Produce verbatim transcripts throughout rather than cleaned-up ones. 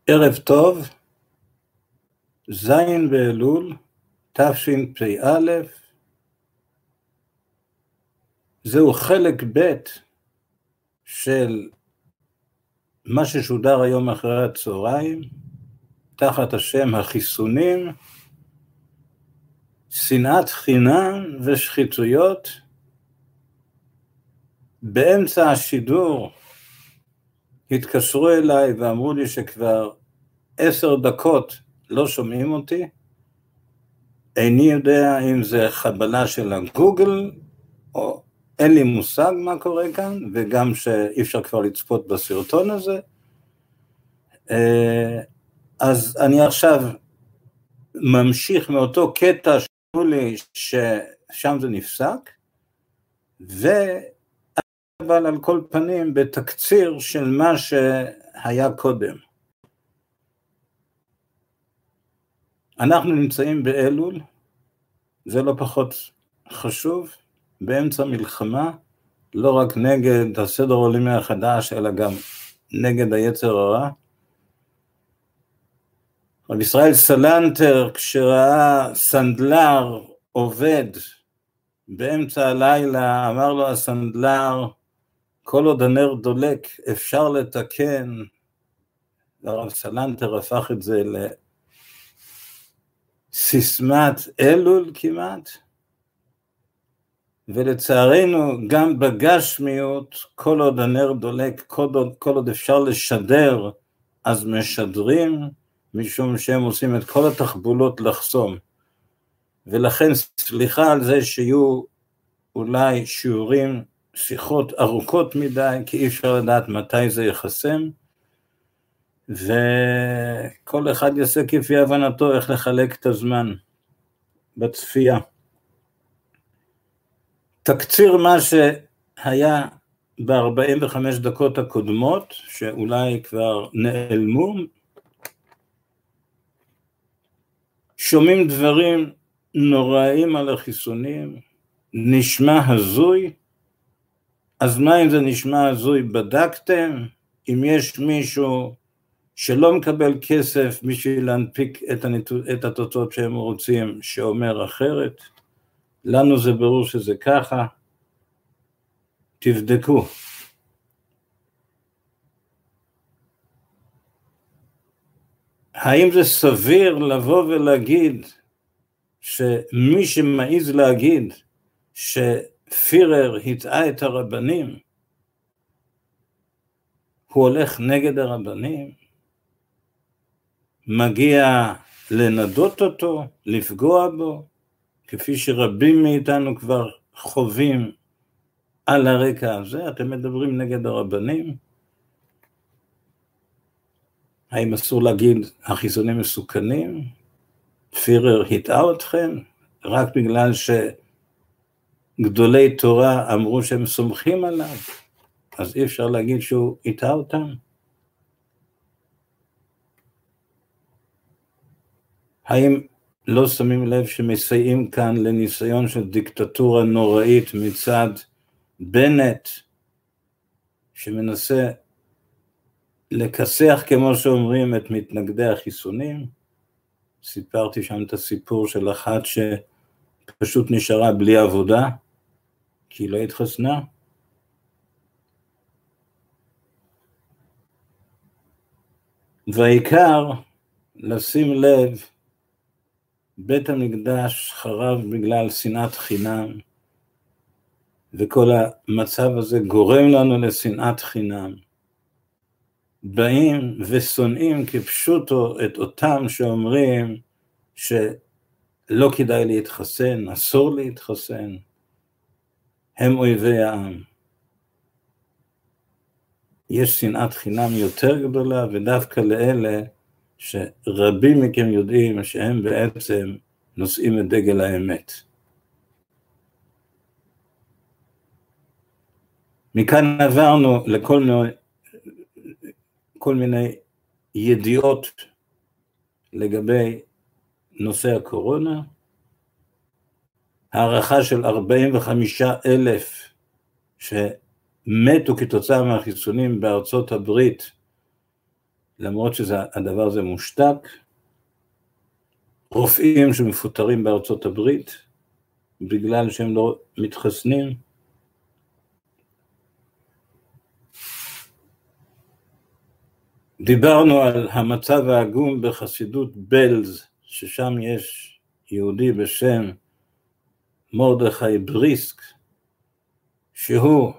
ערב טוב, זין באלול, תשפ"א, זהו חלק ב' של מה ששודר היום אחרי הצהריים, תחת השם החיסונים, שנאת חינם ושחיתויות. באמצע השידור התקשרו אליי ואמרו לי שכבר עשר דקות לא שומעים אותי. איני יודע אם זה חבלה של הגוגל, או אין לי מושג מה קורה כאן, וגם שאי אפשר כבר לצפות בסרטון הזה. אז אני עכשיו ממשיך מאותו קטע שאמרו לי ששם זה נפסק, אבל על כל פנים בתקציר של מה שהיה קודם. אנחנו נמצאים באלול, זה לא פחות חשוב, באמצע מלחמה, לא רק נגד הסדר העולמי החדש, אלא גם נגד היצר הרע. רב ישראל סלנטר, כשראה סנדלר עובד באמצע הלילה, אמר לו הסנדלר, כל עוד הנר דולק אפשר לתקן. הרב סלנטר הפך את זה לסיסמת אלול כמעט, ולצערנו גם בגשמיות, כל עוד הנר דולק, כל עוד, כל עוד אפשר לשדר, אז משדרים, משום שהם עושים את כל התחבולות לחסום. ולכן סליחה על זה שיהיו אולי שיעורים, שיחות ארוכות מדי, כי אי אפשר לדעת מתי זה יחסם, וכל אחד יעשה כפי הבנתו איך לחלק את הזמן בצפייה. תקציר מה שהיה ב-ארבעים וחמש דקות הקודמות, שאולי כבר נעלמו, שומעים דברים נוראים על החיסונים, נשמע הזוי. אז מה אם זה נשמע הזוי? בדקתם? אם יש מישהו שלא מקבל כסף בשביל להנפיק את, הנת... את התוצאות שהם רוצים, שאומר אחרת? לנו זה ברור שזה ככה. תבדקו. האם זה סביר לבוא ולהגיד שמי שמעיז להגיד שפירר הטעה את הרבנים, הוא הולך נגד הרבנים, מגיע לנדות אותו, לפגוע בו, כפי שרבים מאיתנו כבר חווים על הרקע הזה? אתם מדברים נגד הרבנים? האם אסור להגיד החיסונים מסוכנים? פירר הטעה אתכם? רק בגלל שגדולי תורה אמרו שהם סומכים עליו, אז אי אפשר להגיד שהוא הטעה אותם? האם לא שמים לב שמסייעים כאן לניסיון של דיקטטורה נוראית מצד בנט, שמנסה לכסח, כמו שאומרים, את מתנגדי החיסונים? סיפרתי שם את הסיפור של אחת שפשוט נשארה בלי עבודה, כי היא לא התחסנה. והעיקר, לשים לב, בית המקדש חרב בגלל שנאת חינם, וכל המצב הזה גורם לנו לשנאת חינם. באים ושונאים כפשוטו את אותם שאומרים שלא כדאי להתחסן, אסור להתחסן, הם אויבי העם. יש שנאת חינם יותר גדולה, ודווקא לאלה שרבים מכם יודעים שהם בעצם נושאים את דגל האמת. מכאן עברנו לכל מיני, כל מיני ידיעות לגבי נושא הקורונה. הערכה של ארבעים וחמישה אלף שמתו כתוצאה מהחיסונים בארצות הברית, למרות שהדבר הזה מושתק, רופאים שמפוטרים בארצות הברית, בגלל שהם לא מתחסנים, דיברנו על המצב העגום בחסידות בלז, ששם יש יהודי בשם מרדכי בריסק, שהוא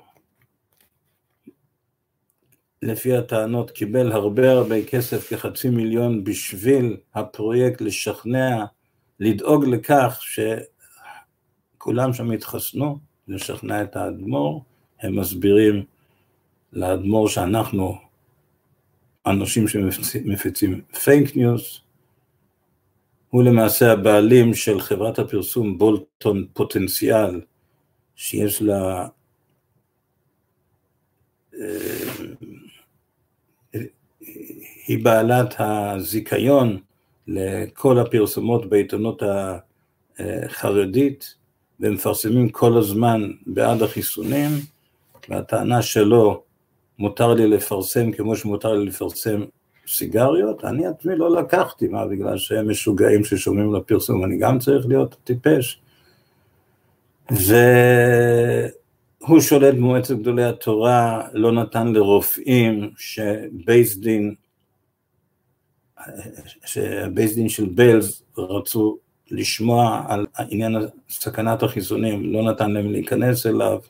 לפי הטענות קיבל הרבה הרבה כסף, כחצי מיליון, בשביל הפרויקט לשכנע, לדאוג לכך שכולם שם יתחסנו, לשכנע את האדמו"ר. הם מסבירים לאדמו"ר שאנחנו אנשים שמפיצים פייק ניוז. הוא למעשה הבעלים של חברת הפרסום בולטון פוטנציאל, שיש לה היא בעלת הזיכיון לכל הפרסומות בעיתונות החרדית, ומפרסמים כל הזמן בעד החיסונים, והטענה שלו, מותר לי לפרסם כמו שמותר לי לפרסם סיגריות. אני עצמי לא לקחתי, מה, בגלל שהם משוגעים ששומעים לפרסום, אני גם צריך להיות טיפש. והוא שולט במועצת גדולי התורה, לא נתן לרופאים שבייס דין, שבייס דין של בלז רצו לשמוע על עניין סכנת החיסונים, לא נתן להם להיכנס אליו,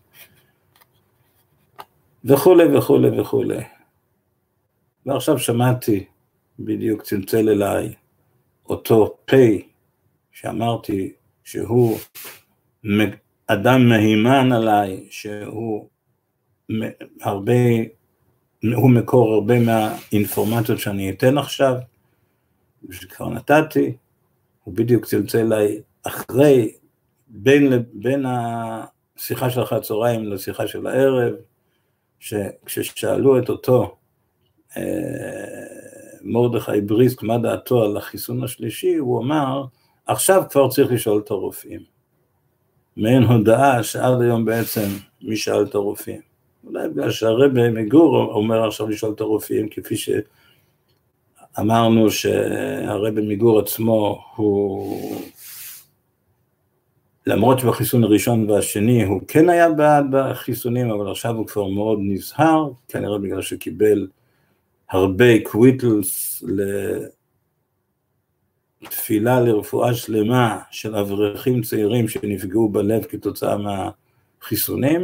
וכולי וכולי וכולי. ועכשיו שמעתי, בדיוק צלצל אליי, אותו פי, שאמרתי שהוא אדם מהימן עליי, שהוא הרבה, הוא מקור הרבה מהאינפורמציות שאני אתן עכשיו, ושכבר נתתי. הוא בדיוק צלצל אליי אחרי, בין, בין השיחה של אחר הצהריים לשיחה של הערב, שכששאלו את אותו מרדכי בריסק מה דעתו על החיסון השלישי, הוא אמר, עכשיו כבר צריך לשאול את הרופאים. מעין הודעה שעד היום בעצם מי שאל את הרופאים. אולי בגלל שהרבי מגור אומר עכשיו לשאול את הרופאים, כפי שאמרנו שהרבי מגור עצמו הוא, למרות שבחיסון הראשון והשני הוא כן היה בעד החיסונים, אבל עכשיו הוא כבר מאוד נזהר, כנראה בגלל שקיבל הרבה קוויטלס לתפילה לרפואה שלמה של אברכים צעירים שנפגעו בלב כתוצאה מהחיסונים.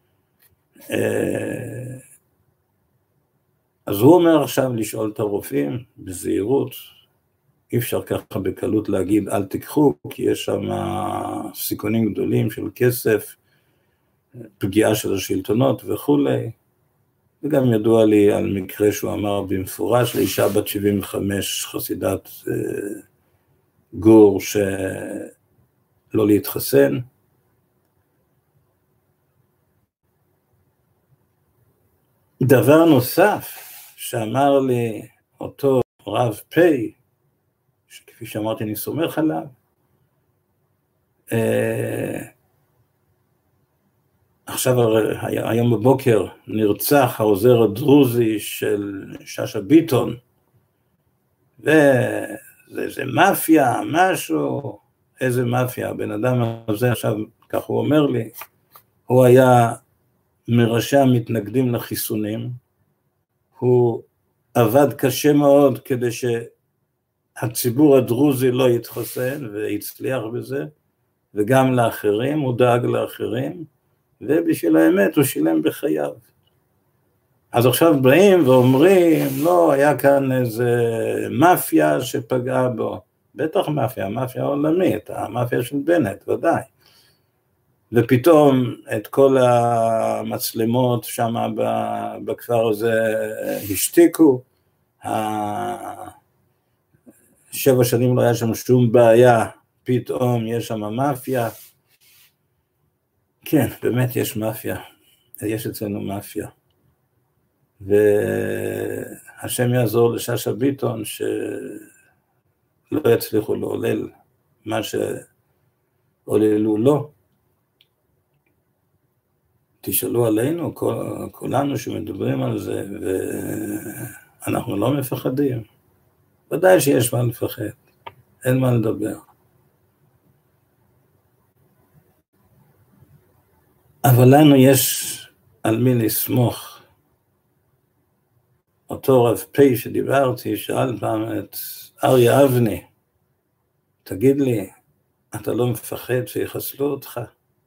אז הוא אומר עכשיו לשאול את הרופאים בזהירות, אי אפשר ככה בקלות להגיד אל תיקחו, כי יש שם סיכונים גדולים של כסף, פגיעה של השלטונות וכולי. וגם ידוע לי על מקרה שהוא אמר במפורש לאישה בת שבעים וחמש, חסידת גור, שלא להתחסן. דבר נוסף שאמר לי אותו רב פי, שכפי שאמרתי אני סומך עליו, עכשיו היום בבוקר נרצח העוזר הדרוזי של שאשא ביטון, וזה מאפיה, משהו, איזה מאפיה, הבן אדם הזה עכשיו, כך הוא אומר לי, הוא היה מראשי המתנגדים לחיסונים, הוא עבד קשה מאוד כדי שהציבור הדרוזי לא יתחסן, והצליח בזה, וגם לאחרים, הוא דאג לאחרים, ובשביל האמת הוא שילם בחייו. אז עכשיו באים ואומרים, לא, היה כאן איזה מאפיה שפגעה בו. בטח מאפיה, מאפיה עולמית, המאפיה של בנט, ודאי. ופתאום את כל המצלמות שם בכפר הזה השתיקו, שבע שנים לא היה שם שום בעיה, פתאום יש שם מאפיה. כן, באמת יש מאפיה, יש אצלנו מאפיה. והשם יעזור לשאשא ביטון שלא יצליחו לעולל מה שעוללו לו. תשאלו עלינו, כולנו שמדברים על זה, אנחנו לא מפחדים. ודאי שיש מה לפחד, אין מה לדבר. אבל לנו יש על מי לסמוך. אותו רב פי שדיברתי, שאל פעם את אריה אבני, תגיד לי, אתה לא מפחד שיחסלו אותך?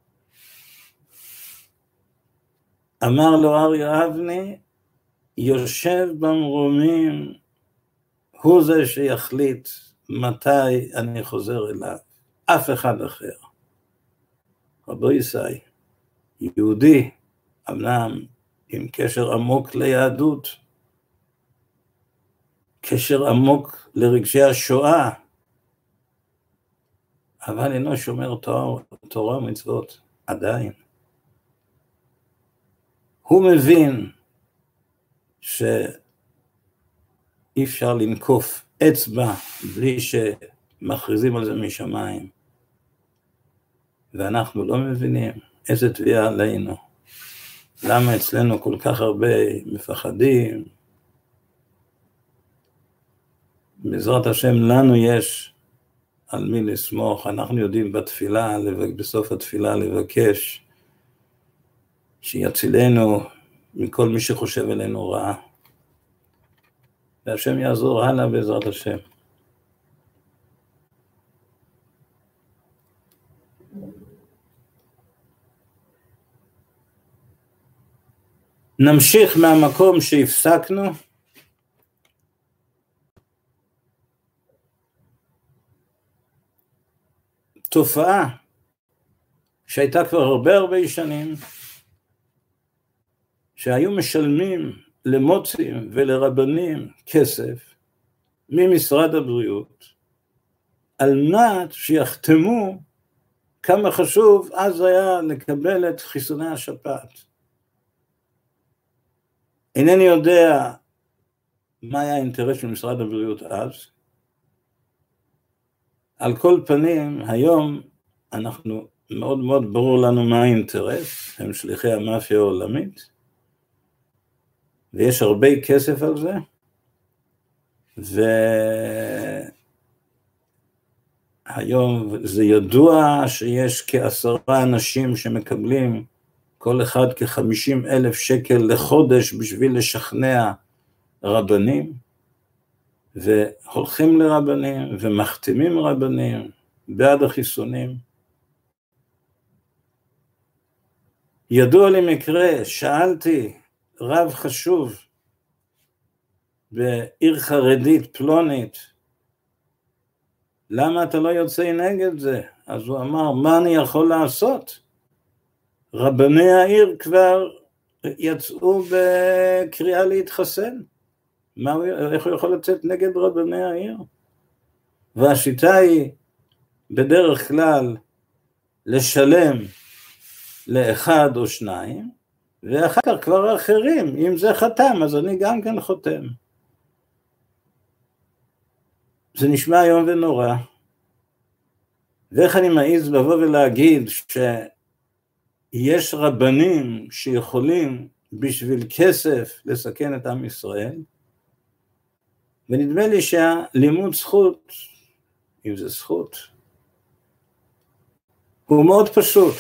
אמר לו אריה אבני, יושב במרומים, הוא זה שיחליט מתי אני חוזר אליו, אף אחד אחר. רבו ישי, יהודי, אמנם עם קשר עמוק ליהדות, קשר עמוק לרגשי השואה, אבל אינו שומר תורה, תורה ומצוות, עדיין. הוא מבין שאי אפשר לנקוף אצבע בלי שמכריזים על זה משמיים. ואנחנו לא מבינים איזה תביעה עלינו. למה אצלנו כל כך הרבה מפחדים? בעזרת השם לנו יש על מי לסמוך. אנחנו יודעים בתפילה, בסוף התפילה לבקש שיצילנו מכל מי שחושב אלינו רעה. והשם יעזור הלאה בעזרת השם. נמשיך מהמקום שהפסקנו. תופעה שהייתה כבר הרבה הרבה שנים, שהיו משלמים למוצאים ולרבנים כסף ממשרד הבריאות, על מנת שיחתמו כמה חשוב אז היה לקבל את חיסוני השפעת. אינני יודע מה היה האינטרס של משרד הבריאות אז. על כל פנים, היום אנחנו מאוד מאוד ברור לנו מה האינטרס, הם שליחי המאפיה העולמית, ויש הרבה כסף על זה, והיום זה ידוע שיש כעשרה אנשים שמקבלים כל אחד כ-חמישים אלף שקל לחודש בשביל לשכנע רבנים, והולכים לרבנים ומחתימים רבנים בעד החיסונים. ידוע לי מקרה, שאלתי רב חשוב בעיר חרדית פלונית, למה אתה לא יוצא נגד זה? אז הוא אמר, מה אני יכול לעשות? רבני העיר כבר יצאו בקריאה להתחסן. מה, איך הוא יכול לצאת נגד רבני העיר? והשיטה היא בדרך כלל לשלם לאחד או שניים, ואחר כך כבר האחרים, אם זה חתם, אז אני גם כן חותם. זה נשמע איום ונורא. ואיך אני מעז לבוא ולהגיד שיש רבנים שיכולים בשביל כסף לסכן את עם ישראל, ונדמה לי שהלימוד זכות, אם זה זכות, הוא מאוד פשוט.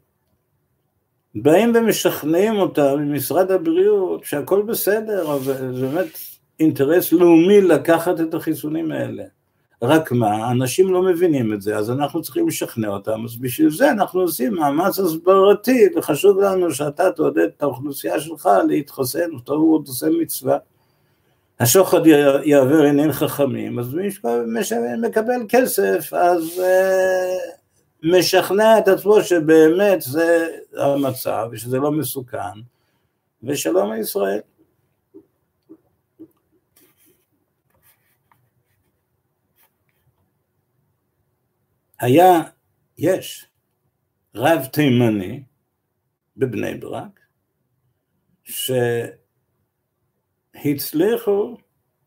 באים ומשכנעים אותם ממשרד הבריאות שהכל בסדר, אבל זה באמת אינטרס לאומי לקחת את החיסונים האלה. רק מה, אנשים לא מבינים את זה, אז אנחנו צריכים לשכנע אותם, אז בשביל זה אנחנו עושים מאמץ הסברתי, וחשוב לנו שאתה תעודד את האוכלוסייה שלך להתחסן, אותו הוא עושה מצווה. השוחד יעבר עיני חכמים, אז מי שמקבל כסף, אז משכנע את עצמו שבאמת זה המצב, ושזה לא מסוכן, ושלום לישראל. היה, יש, רב תימני בבני ברק, שהצליחו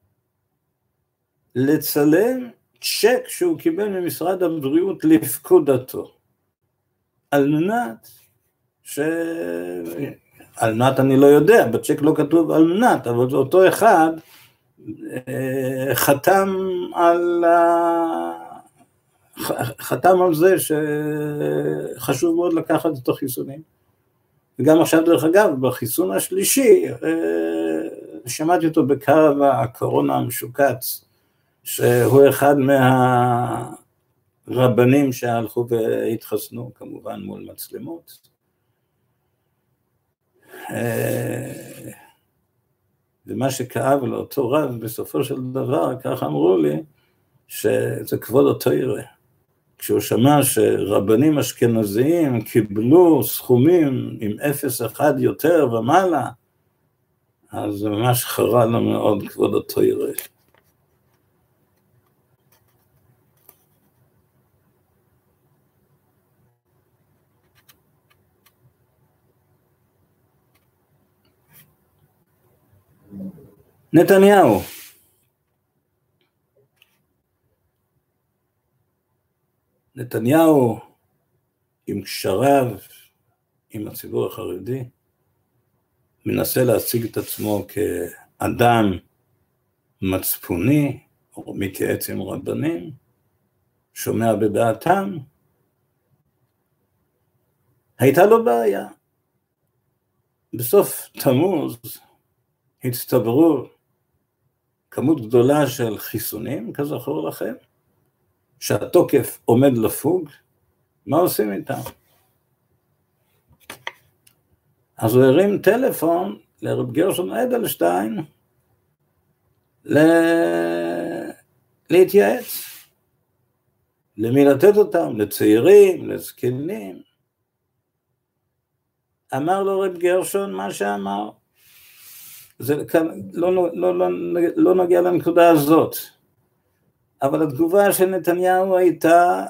לצלם צ'ק שהוא קיבל ממשרד הבריאות לפקודתו, על מנת ש... על מנת אני לא יודע, בצ'ק לא כתוב על מנת, אבל זה אותו אחד חתם על, חתם על זה שחשוב מאוד לקחת את החיסונים. וגם עכשיו דרך אגב, בחיסון השלישי, שמעתי אותו בקרב הקורונה המשוקץ, שהוא אחד מהרבנים שהלכו והתחסנו, כמובן מול מצלמות. ומה שכאב לאותו רב בסופו של דבר, כך אמרו לי, שזה כבוד התורה. כשהוא שמע שרבנים אשכנזיים קיבלו סכומים עם אפס אחד יותר ומעלה, אז זה ממש חרה לו מאוד כבוד התורה. נתניהו. נתניהו עם קשריו, עם הציבור החרדי, מנסה להציג את עצמו כאדם מצפוני, או מתייעץ עם רבנים, שומע בדעתם. הייתה לו בעיה. בסוף תמוז הצטברו כמות גדולה של חיסונים, כזכור לכם, שהתוקף עומד לפוג, מה עושים איתם? אז הוא הרים טלפון לרב גרשון אדלשטיין ל... להתייעץ. למי לתת אותם? לצעירים, לזקנים. אמר לו רב גרשון מה שאמר. זה כאן לא, לא, לא, לא נגיע לנקודה הזאת. אבל התגובה של נתניהו הייתה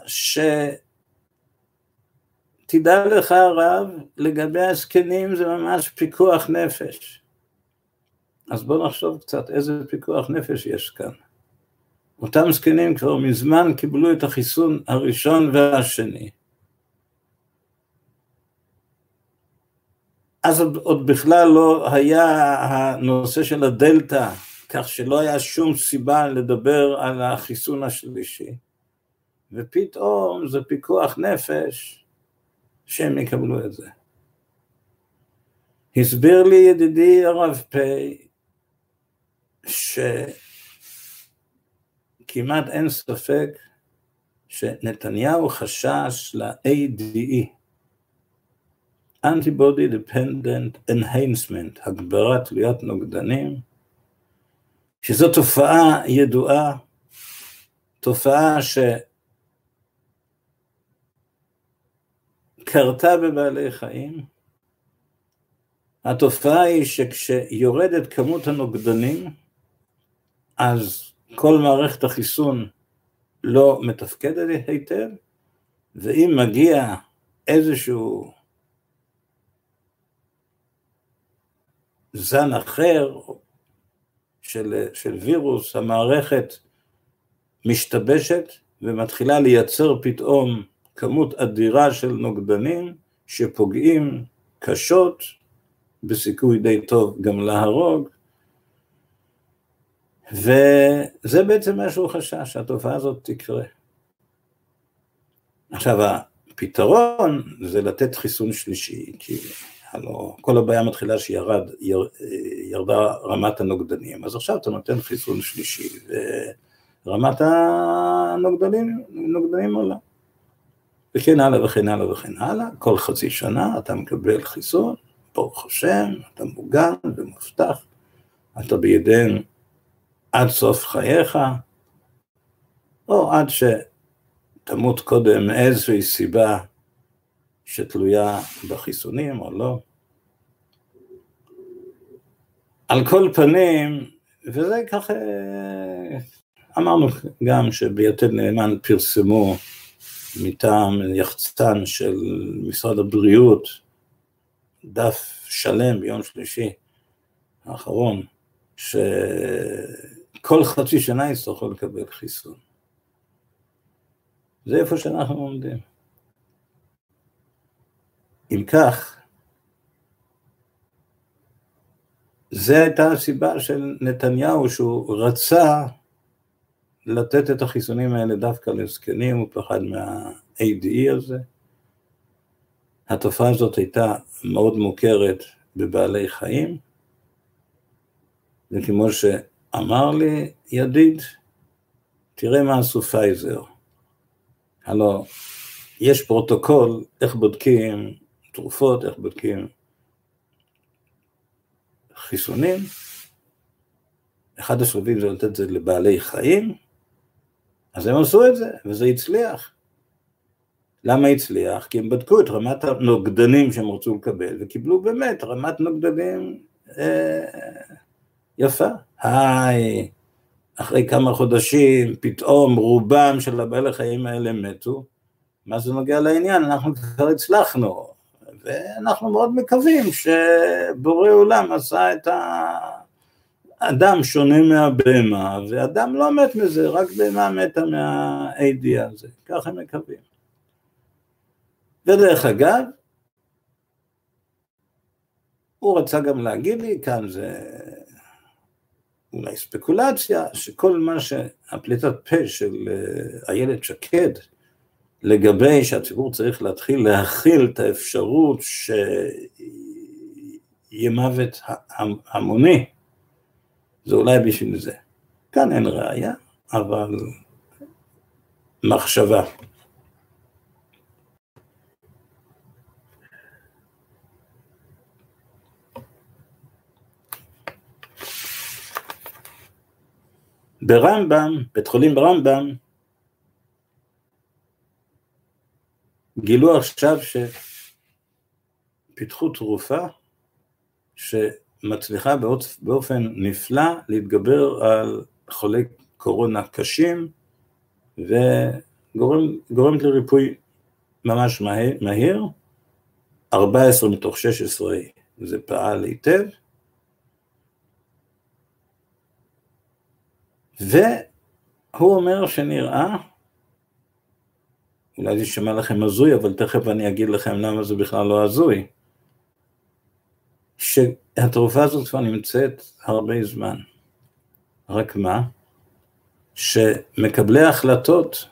שתדע לך הרב, לגבי הזקנים זה ממש פיקוח נפש. אז בוא נחשוב קצת איזה פיקוח נפש יש כאן. אותם זקנים כבר מזמן קיבלו את החיסון הראשון והשני. אז עוד, עוד בכלל לא היה הנושא של הדלטה, כך שלא היה שום סיבה לדבר על החיסון השלישי. ופתאום זה פיקוח נפש שהם יקבלו את זה. הסביר לי ידידי הרב פי, שכמעט אין ספק שנתניהו חשש ל-איי די אי, Antibody Dependent Enhancement, הגברת תלוית נוגדנים, שזו תופעה ידועה, תופעה שקרתה בבעלי חיים. התופעה היא שכשיורדת כמות הנוגדנים, אז כל מערכת החיסון לא מתפקדת היטב, ואם מגיע איזשהו זן אחר של, של וירוס, המערכת משתבשת ומתחילה לייצר פתאום כמות אדירה של נוגדנים שפוגעים קשות, בסיכוי די טוב גם להרוג, וזה בעצם מה שהוא חשש, שהתופעה הזאת תקרה. עכשיו, הפתרון זה לתת חיסון שלישי, כי הלוא כל הבעיה מתחילה שירד, יר, ירדה רמת הנוגדנים, אז עכשיו אתה נותן חיסון שלישי, ורמת הנוגדנים נוגדנים עולה. וכן הלאה וכן הלאה וכן הלאה, כל חצי שנה אתה מקבל חיסון, ברוך השם, אתה מוגן ומובטח, אתה בידיהם עד סוף חייך, או עד שתמות קודם מאיזושהי סיבה שתלויה בחיסונים או לא. על כל פנים, וזה ככה, אמרנו גם שביתד נאמן פרסמו מטעם יחצן של משרד הבריאות, דף שלם ביום שלישי האחרון, שכל חצי שנה יצטרכו לקבל חיסון. זה איפה שאנחנו עומדים. אם כך, זה הייתה הסיבה של נתניהו, שהוא רצה לתת את החיסונים האלה דווקא לזקנים, הוא פחד מה-A D E הזה. התופעה הזאת הייתה מאוד מוכרת בבעלי חיים, וכמו שאמר לי ידיד, תראה מה עשו פייזר. הלוא יש פרוטוקול איך בודקים תרופות, איך בודקים חיסונים. אחד השלבים זה לתת את זה לבעלי חיים, אז הם עשו את זה, וזה הצליח. למה הצליח? כי הם בדקו את רמת הנוגדנים שהם רצו לקבל, וקיבלו באמת רמת נוגדנים אה, יפה. היי, אחרי כמה חודשים, פתאום רובם של הבעלי חיים האלה מתו. מה זה נוגע לעניין? אנחנו כבר הצלחנו, ואנחנו מאוד מקווים שבורא עולם עשה את האדם שונה מהבהמה, ואדם לא מת מזה, רק בהמה מתה מה-A D E הזה, ככה הם מקווים. ודרך אגב, הוא רצה גם להגיד לי, כאן זה אולי ספקולציה, שכל מה שהפליטת פה של איילת שקד, לגבי שהציבור צריך להתחיל להכיל את האפשרות שיהיה מוות המוני, זה אולי בשביל זה. כאן אין ראיה, אבל מחשבה. ברמב"ם, בית חולים ברמב"ם, גילו עכשיו שפיתחו תרופה שמצליחה באופן נפלא להתגבר על חולי קורונה קשים, וגורמת לריפוי ממש מהיר. ארבע עשרה מתוך שש עשרה זה פעל היטב, והוא אומר שנראה, אולי זה שמע לכם הזוי, אבל תכף אני אגיד לכם למה זה בכלל לא הזוי, שהתרופה הזאת כבר נמצאת הרבה זמן. רק מה? שמקבלי ההחלטות,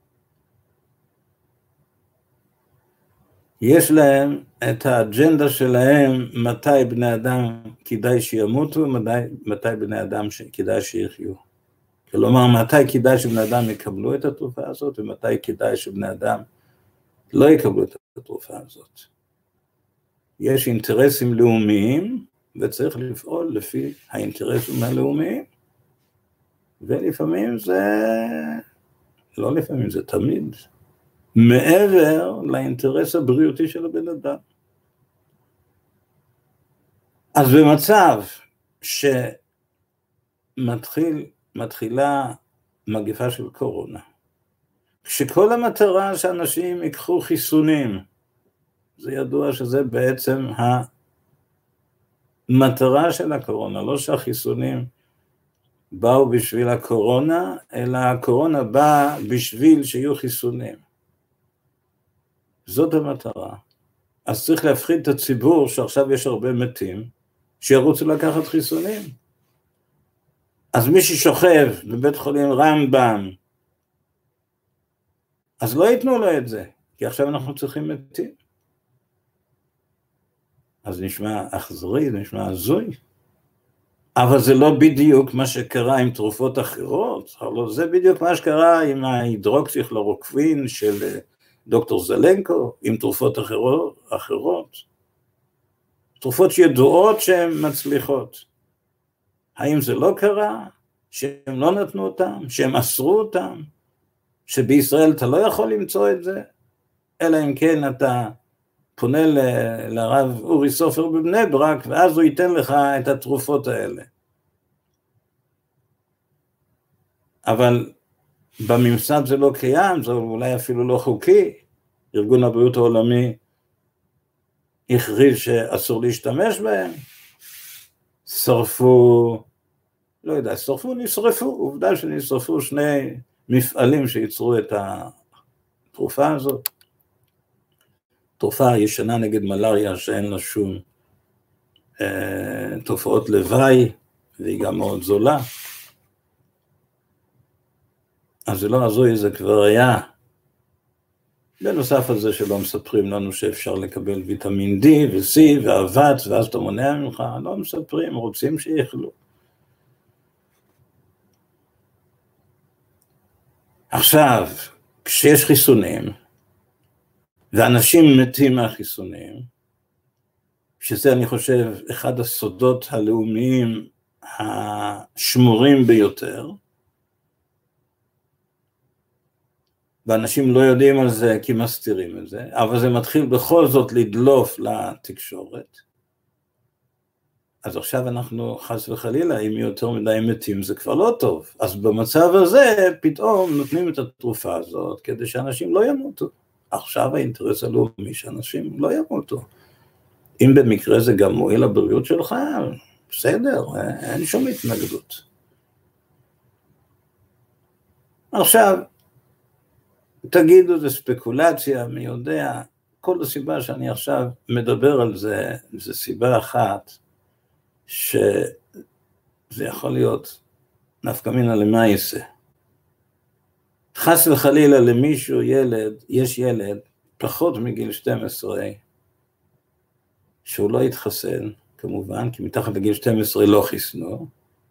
יש להם את האג'נדה שלהם, מתי בני אדם כדאי שימותו, ומתי בני אדם כדאי שיחיו. כלומר, מתי כדאי שבני אדם יקבלו את התרופה הזאת, ומתי כדאי שבני אדם לא יקבלו את התרופה הזאת. יש אינטרסים לאומיים, וצריך לפעול לפי האינטרסים הלאומיים, ולפעמים זה, לא לפעמים זה תמיד, מעבר לאינטרס הבריאותי של הבן אדם. אז במצב שמתחיל, מתחילה מגפה של קורונה, כשכל המטרה שאנשים ייקחו חיסונים, זה ידוע שזה בעצם המטרה של הקורונה, לא שהחיסונים באו בשביל הקורונה, אלא הקורונה באה בשביל שיהיו חיסונים. זאת המטרה. אז צריך להפחיד את הציבור שעכשיו יש הרבה מתים, שירוצו לקחת חיסונים. אז מי ששוכב בבית חולים רמב"ם, אז לא ייתנו לו את זה, כי עכשיו אנחנו צריכים מתים. אז נשמע אכזרי, זה נשמע הזוי, אבל זה לא בדיוק מה שקרה עם תרופות אחרות, אבל זה בדיוק מה שקרה עם ההידרוקסיכלורוקווין של דוקטור זלנקו, עם תרופות אחרות, אחרות. תרופות שידועות שהן מצליחות. האם זה לא קרה? שהם לא נתנו אותם? שהם אסרו אותם? שבישראל אתה לא יכול למצוא את זה? אלא אם כן אתה פונה ל- לרב אורי סופר בבני ברק, ואז הוא ייתן לך את התרופות האלה. אבל בממסד זה לא קיים, זה אולי אפילו לא חוקי. ארגון הבריאות העולמי הכריז שאסור להשתמש בהם. שרפו, לא יודע, שרפו, נשרפו, עובדה שנשרפו שני מפעלים שייצרו את התרופה הזאת. תרופה ישנה נגד מלריה שאין לה שום תופעות לוואי, והיא גם מאוד זולה. אז זה לא הזוי, זה כבר היה. בנוסף על זה שלא מספרים לנו שאפשר לקבל ויטמין D ו-C ואבץ, ואז אתה מונע ממך, לא מספרים, רוצים שיאכלו. עכשיו, כשיש חיסונים, ואנשים מתים מהחיסונים, שזה אני חושב אחד הסודות הלאומיים השמורים ביותר, ואנשים לא יודעים על זה כי מסתירים את זה, אבל זה מתחיל בכל זאת לדלוף לתקשורת, אז עכשיו אנחנו חס וחלילה, אם יותר מדי מתים זה כבר לא טוב, אז במצב הזה פתאום נותנים את התרופה הזאת, כדי שאנשים לא ימותו, עכשיו האינטרס הלאומי שאנשים לא ימותו, אם במקרה זה גם מועיל לבריאות שלך, בסדר, אין שום התנגדות. עכשיו, תגידו, זה ספקולציה, מי יודע, כל הסיבה שאני עכשיו מדבר על זה, זה סיבה אחת, שזה יכול להיות נפקא מינה למעשה. חס וחלילה למישהו ילד, יש ילד פחות מגיל שתים עשרה, שהוא לא יתחסן, כמובן, כי מתחת לגיל שתים עשרה לא חיסנו,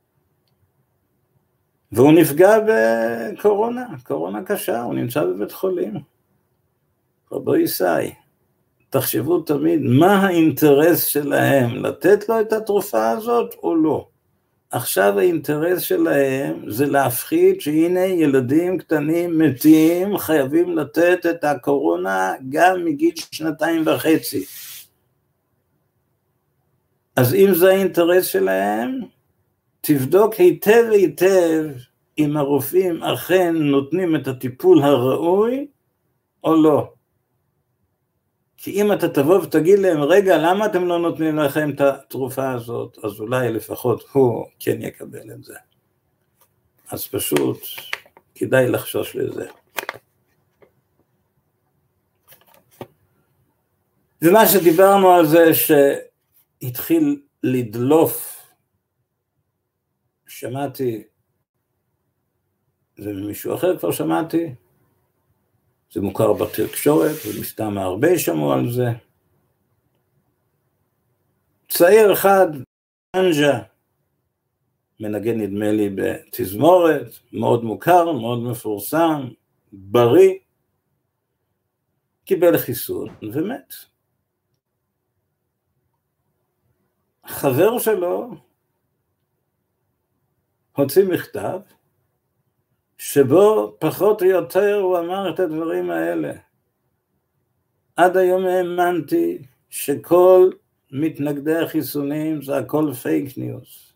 והוא נפגע בקורונה, קורונה קשה, הוא נמצא בבית חולים. רבו ישי, תחשבו תמיד מה האינטרס שלהם, לתת לו את התרופה הזאת או לא. עכשיו האינטרס שלהם זה להפחיד שהנה ילדים קטנים מתים, חייבים לתת את הקורונה גם מגיל שנתיים וחצי. אז אם זה האינטרס שלהם, תבדוק היטב היטב אם הרופאים אכן נותנים את הטיפול הראוי או לא. כי אם אתה תבוא ותגיד להם, רגע, למה אתם לא נותנים לכם את התרופה הזאת? אז אולי לפחות הוא כן יקבל את זה. אז פשוט כדאי לחשוש לזה. ומה שדיברנו על זה שהתחיל לדלוף, שמעתי, זה ממישהו אחר כבר שמעתי, זה מוכר בתקשורת, ומסתם הרבה שמעו על זה. צעיר אחד, אנג'ה, מנגן נדמה לי בתזמורת, מאוד מוכר, מאוד מפורסם, בריא, קיבל חיסון ומת. חבר שלו הוציא מכתב, שבו פחות או יותר הוא אמר את הדברים האלה. עד היום האמנתי שכל מתנגדי החיסונים זה הכל פייק ניוז.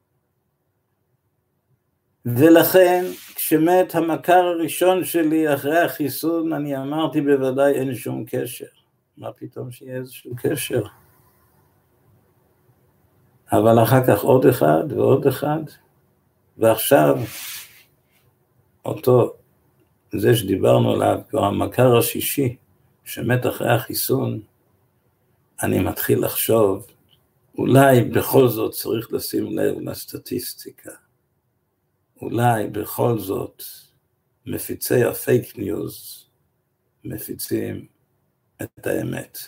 ולכן כשמת המכר הראשון שלי אחרי החיסון, אני אמרתי בוודאי אין שום קשר. מה פתאום שיהיה איזשהו קשר? אבל אחר כך עוד אחד ועוד אחד, ועכשיו אותו, זה שדיברנו עליו, כבר המכר השישי, שמת אחרי החיסון, אני מתחיל לחשוב, אולי בכל זאת צריך לשים לב לסטטיסטיקה, אולי בכל זאת מפיצי הפייק ניוז מפיצים את האמת.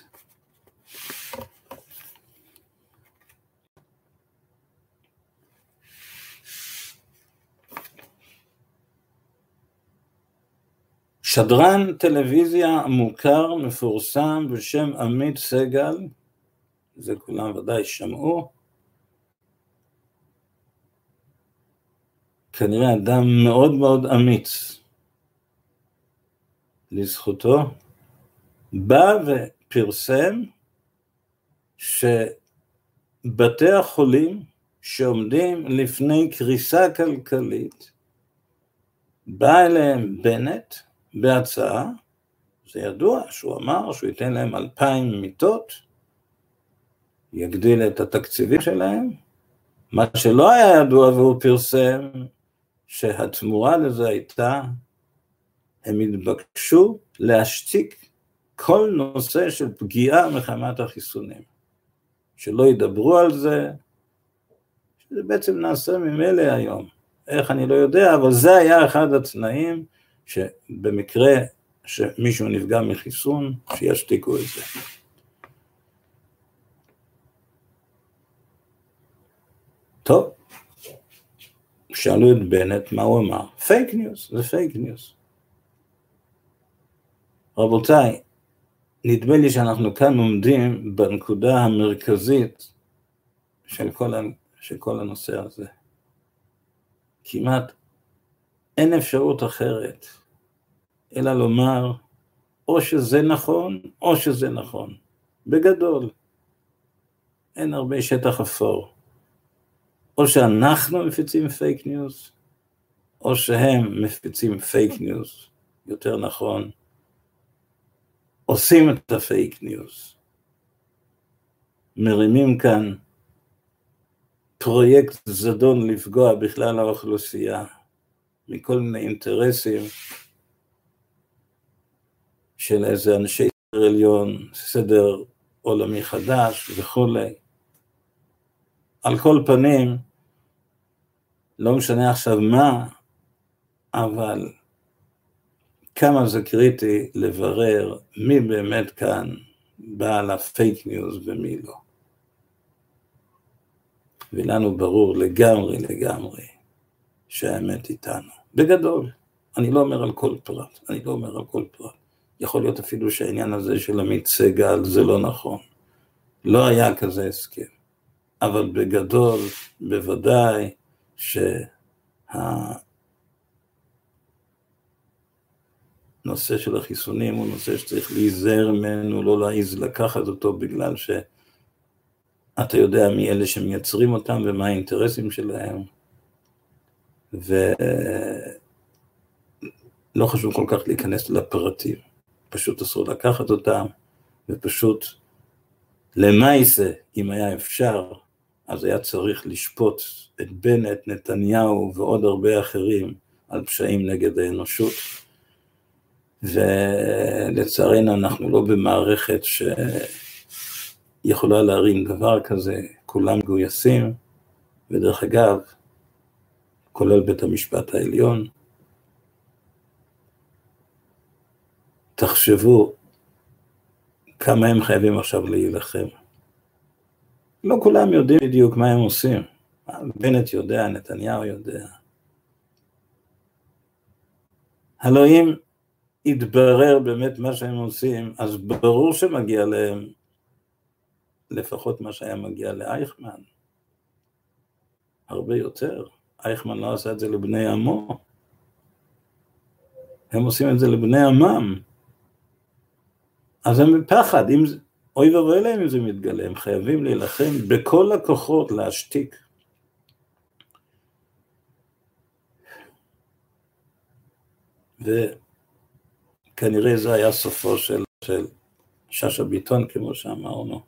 שדרן טלוויזיה מוכר, מפורסם בשם עמית סגל, זה כולם ודאי שמעו, כנראה אדם מאוד מאוד אמיץ, לזכותו, בא ופרסם שבתי החולים שעומדים לפני קריסה כלכלית, בא אליהם בנט, בהצעה, זה ידוע שהוא אמר שהוא ייתן להם אלפיים מיטות, יגדיל את התקציבים שלהם, מה שלא היה ידוע והוא פרסם שהתמורה לזה הייתה, הם התבקשו להשתיק כל נושא של פגיעה מחמת החיסונים, שלא ידברו על זה, שזה בעצם נעשה ממילא היום. איך אני לא יודע, אבל זה היה אחד התנאים שבמקרה שמישהו נפגע מחיסון, שישתיקו את זה. טוב, שאלו את בנט מה הוא אמר, פייק ניוס, זה פייק ניוס. רבותיי, נדמה לי שאנחנו כאן עומדים בנקודה המרכזית של כל, של כל הנושא הזה. כמעט אין אפשרות אחרת, אלא לומר, או שזה נכון, או שזה נכון. בגדול, אין הרבה שטח אפור. או שאנחנו מפיצים פייק ניוז, או שהם מפיצים פייק ניוז, יותר נכון, עושים את הפייק ניוז. מרימים כאן פרויקט זדון לפגוע בכלל האוכלוסייה, מכל מיני אינטרסים של איזה אנשי עליון, סדר עולמי חדש וכולי. על כל פנים, לא משנה עכשיו מה, אבל כמה זה קריטי לברר מי באמת כאן בעל הפייק ניוז ומי לא. ולנו ברור לגמרי לגמרי שהאמת איתנו. בגדול, אני לא אומר על כל פרט, אני לא אומר על כל פרט. יכול להיות אפילו שהעניין הזה של עמית סגל זה לא נכון. לא היה כזה הסכם. אבל בגדול, בוודאי שהנושא של החיסונים הוא נושא שצריך להיזהר ממנו, לא להעיז לקחת אותו בגלל שאתה יודע מי אלה שמייצרים אותם ומה האינטרסים שלהם. ולא חשוב כל כך להיכנס לפרטים, פשוט אסור לקחת אותם, ופשוט למעשה, אם היה אפשר, אז היה צריך לשפוט את בנט, נתניהו ועוד הרבה אחרים על פשעים נגד האנושות, ולצערנו אנחנו לא במערכת שיכולה להרים דבר כזה, כולם גויסים, ודרך אגב, כולל בית המשפט העליון. תחשבו כמה הם חייבים עכשיו להילחם. לא כולם יודעים בדיוק מה הם עושים. בנט יודע, נתניהו יודע. הלוא אם יתברר באמת מה שהם עושים, אז ברור שמגיע להם לפחות מה שהיה מגיע לאייכמן. הרבה יותר. אייכמן לא עשה את זה לבני עמו. הם עושים את זה לבני עמם. אז הם בפחד, אם, אוי ואבוי להם אם זה מתגלה, הם חייבים להילחם בכל הכוחות להשתיק. וכנראה זה היה סופו של, של שאשא ביטון, כמו שאמרנו.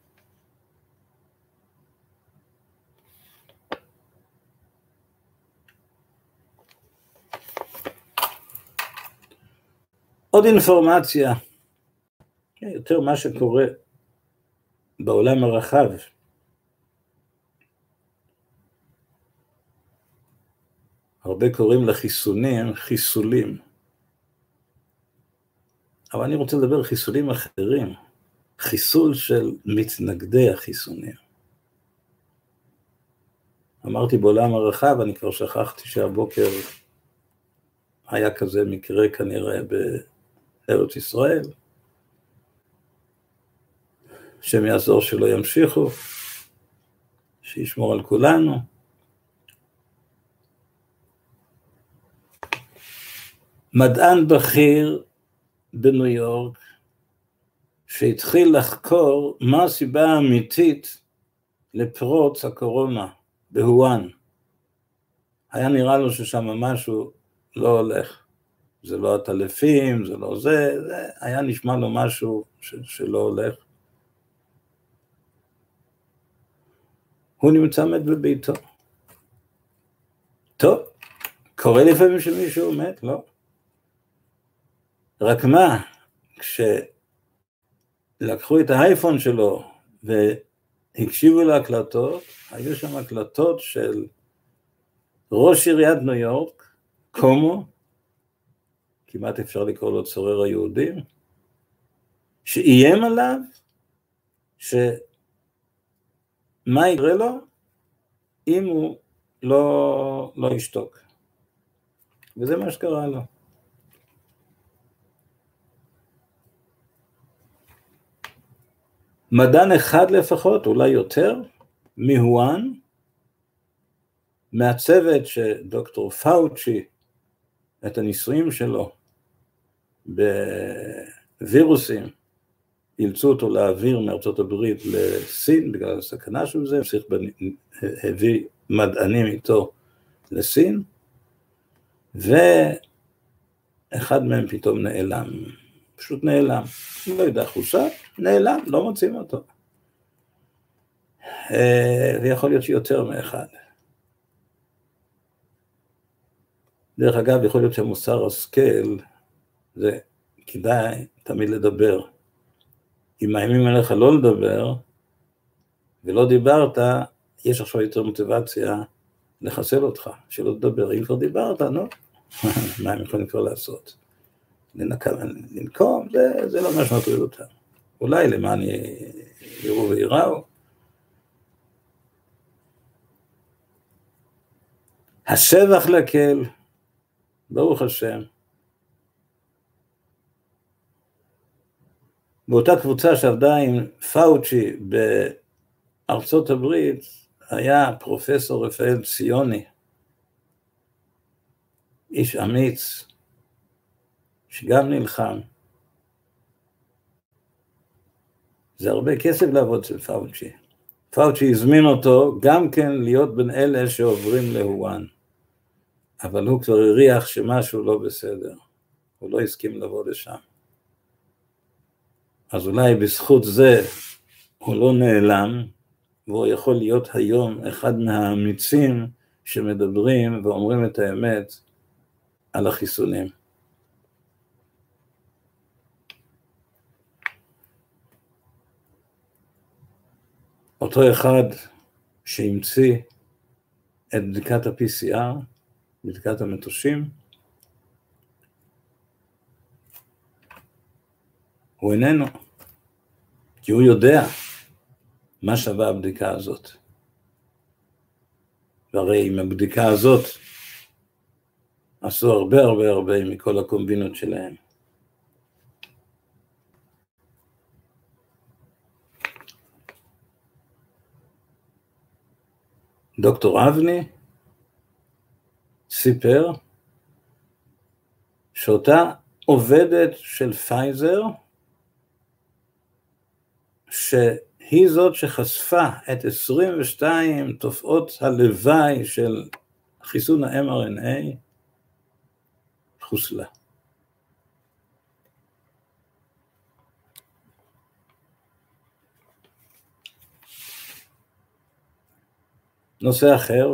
עוד אינפורמציה, יותר מה שקורה בעולם הרחב. הרבה קוראים לחיסונים חיסולים. אבל אני רוצה לדבר על חיסולים אחרים. חיסול של מתנגדי החיסונים. אמרתי בעולם הרחב, אני כבר שכחתי שהבוקר היה כזה מקרה כנראה בארץ ישראל. שם יעזור שלא ימשיכו, שישמור על כולנו. מדען בכיר בניו יורק, שהתחיל לחקור מה הסיבה האמיתית לפרוץ הקורונה בהואן. היה נראה לו ששם משהו לא הולך. זה לא הטלפים, זה לא זה, זה היה נשמע לו משהו ש- שלא הולך. הוא נמצא מת בביתו. טוב, קורה לפעמים שמישהו מת, לא? רק מה, כשלקחו את האייפון שלו הקשיבו להקלטות, היו שם הקלטות של ראש עיריית ניו יורק, קומו, כמעט אפשר לקרוא לו צורר היהודים, שאיים עליו, שמה יקרה לו, אם הוא לא, לא ישתוק. וזה מה שקרה לו. מדען אחד לפחות, אולי יותר, מהואן, מהצוות שדוקטור פאוצ'י, את הניסויים שלו בווירוסים, אילצו אותו להעביר מארצות הברית לסין, בגלל הסכנה של זה, צריך הביא מדענים איתו לסין, ואחד מהם פתאום נעלם, פשוט נעלם, לא יודע חוסה, נעלם, לא מוצאים אותו. ויכול להיות שיותר מאחד. דרך אגב, יכול להיות שמוסר השכל, זה כדאי תמיד לדבר. אם מאיימים עליך לא לדבר, ולא דיברת, יש עכשיו יותר מוטיבציה לחסל אותך, שלא תדבר. אם כבר דיברת, נו, מה הם יכולים כבר לעשות? לנקום, זה, זה לא מה שמטריד אותם. אולי למען יראו ויראו. השבח לקהל, ברוך השם. באותה קבוצה שעבדה עם פאוצ'י בארצות הברית, היה פרופסור רפאל ציוני, איש אמיץ, שגם נלחם. זה הרבה כסף לעבוד של פאוצ'י. פאוצ'י הזמין אותו גם כן להיות בין אלה שעוברים להואן. אבל הוא כבר הריח שמשהו לא בסדר. הוא לא הסכים לבוא לשם. אז אולי בזכות זה הוא לא נעלם, והוא יכול להיות היום אחד מהאמיצים שמדברים ואומרים את האמת על החיסונים. אותו אחד שהמציא את בדיקת ה-פי סי אר, בדיקת המטושים, הוא איננו, כי הוא יודע מה שווה הבדיקה הזאת. והרי עם הבדיקה הזאת עשו הרבה הרבה הרבה מכל הקומבינות שלהם. דוקטור אבני סיפר שאותה עובדת של פייזר, שהיא זאת שחשפה את עשרים ושתיים תופעות הלוואי של חיסון ה-אם אר אן איי, חוסלה. נושא אחר,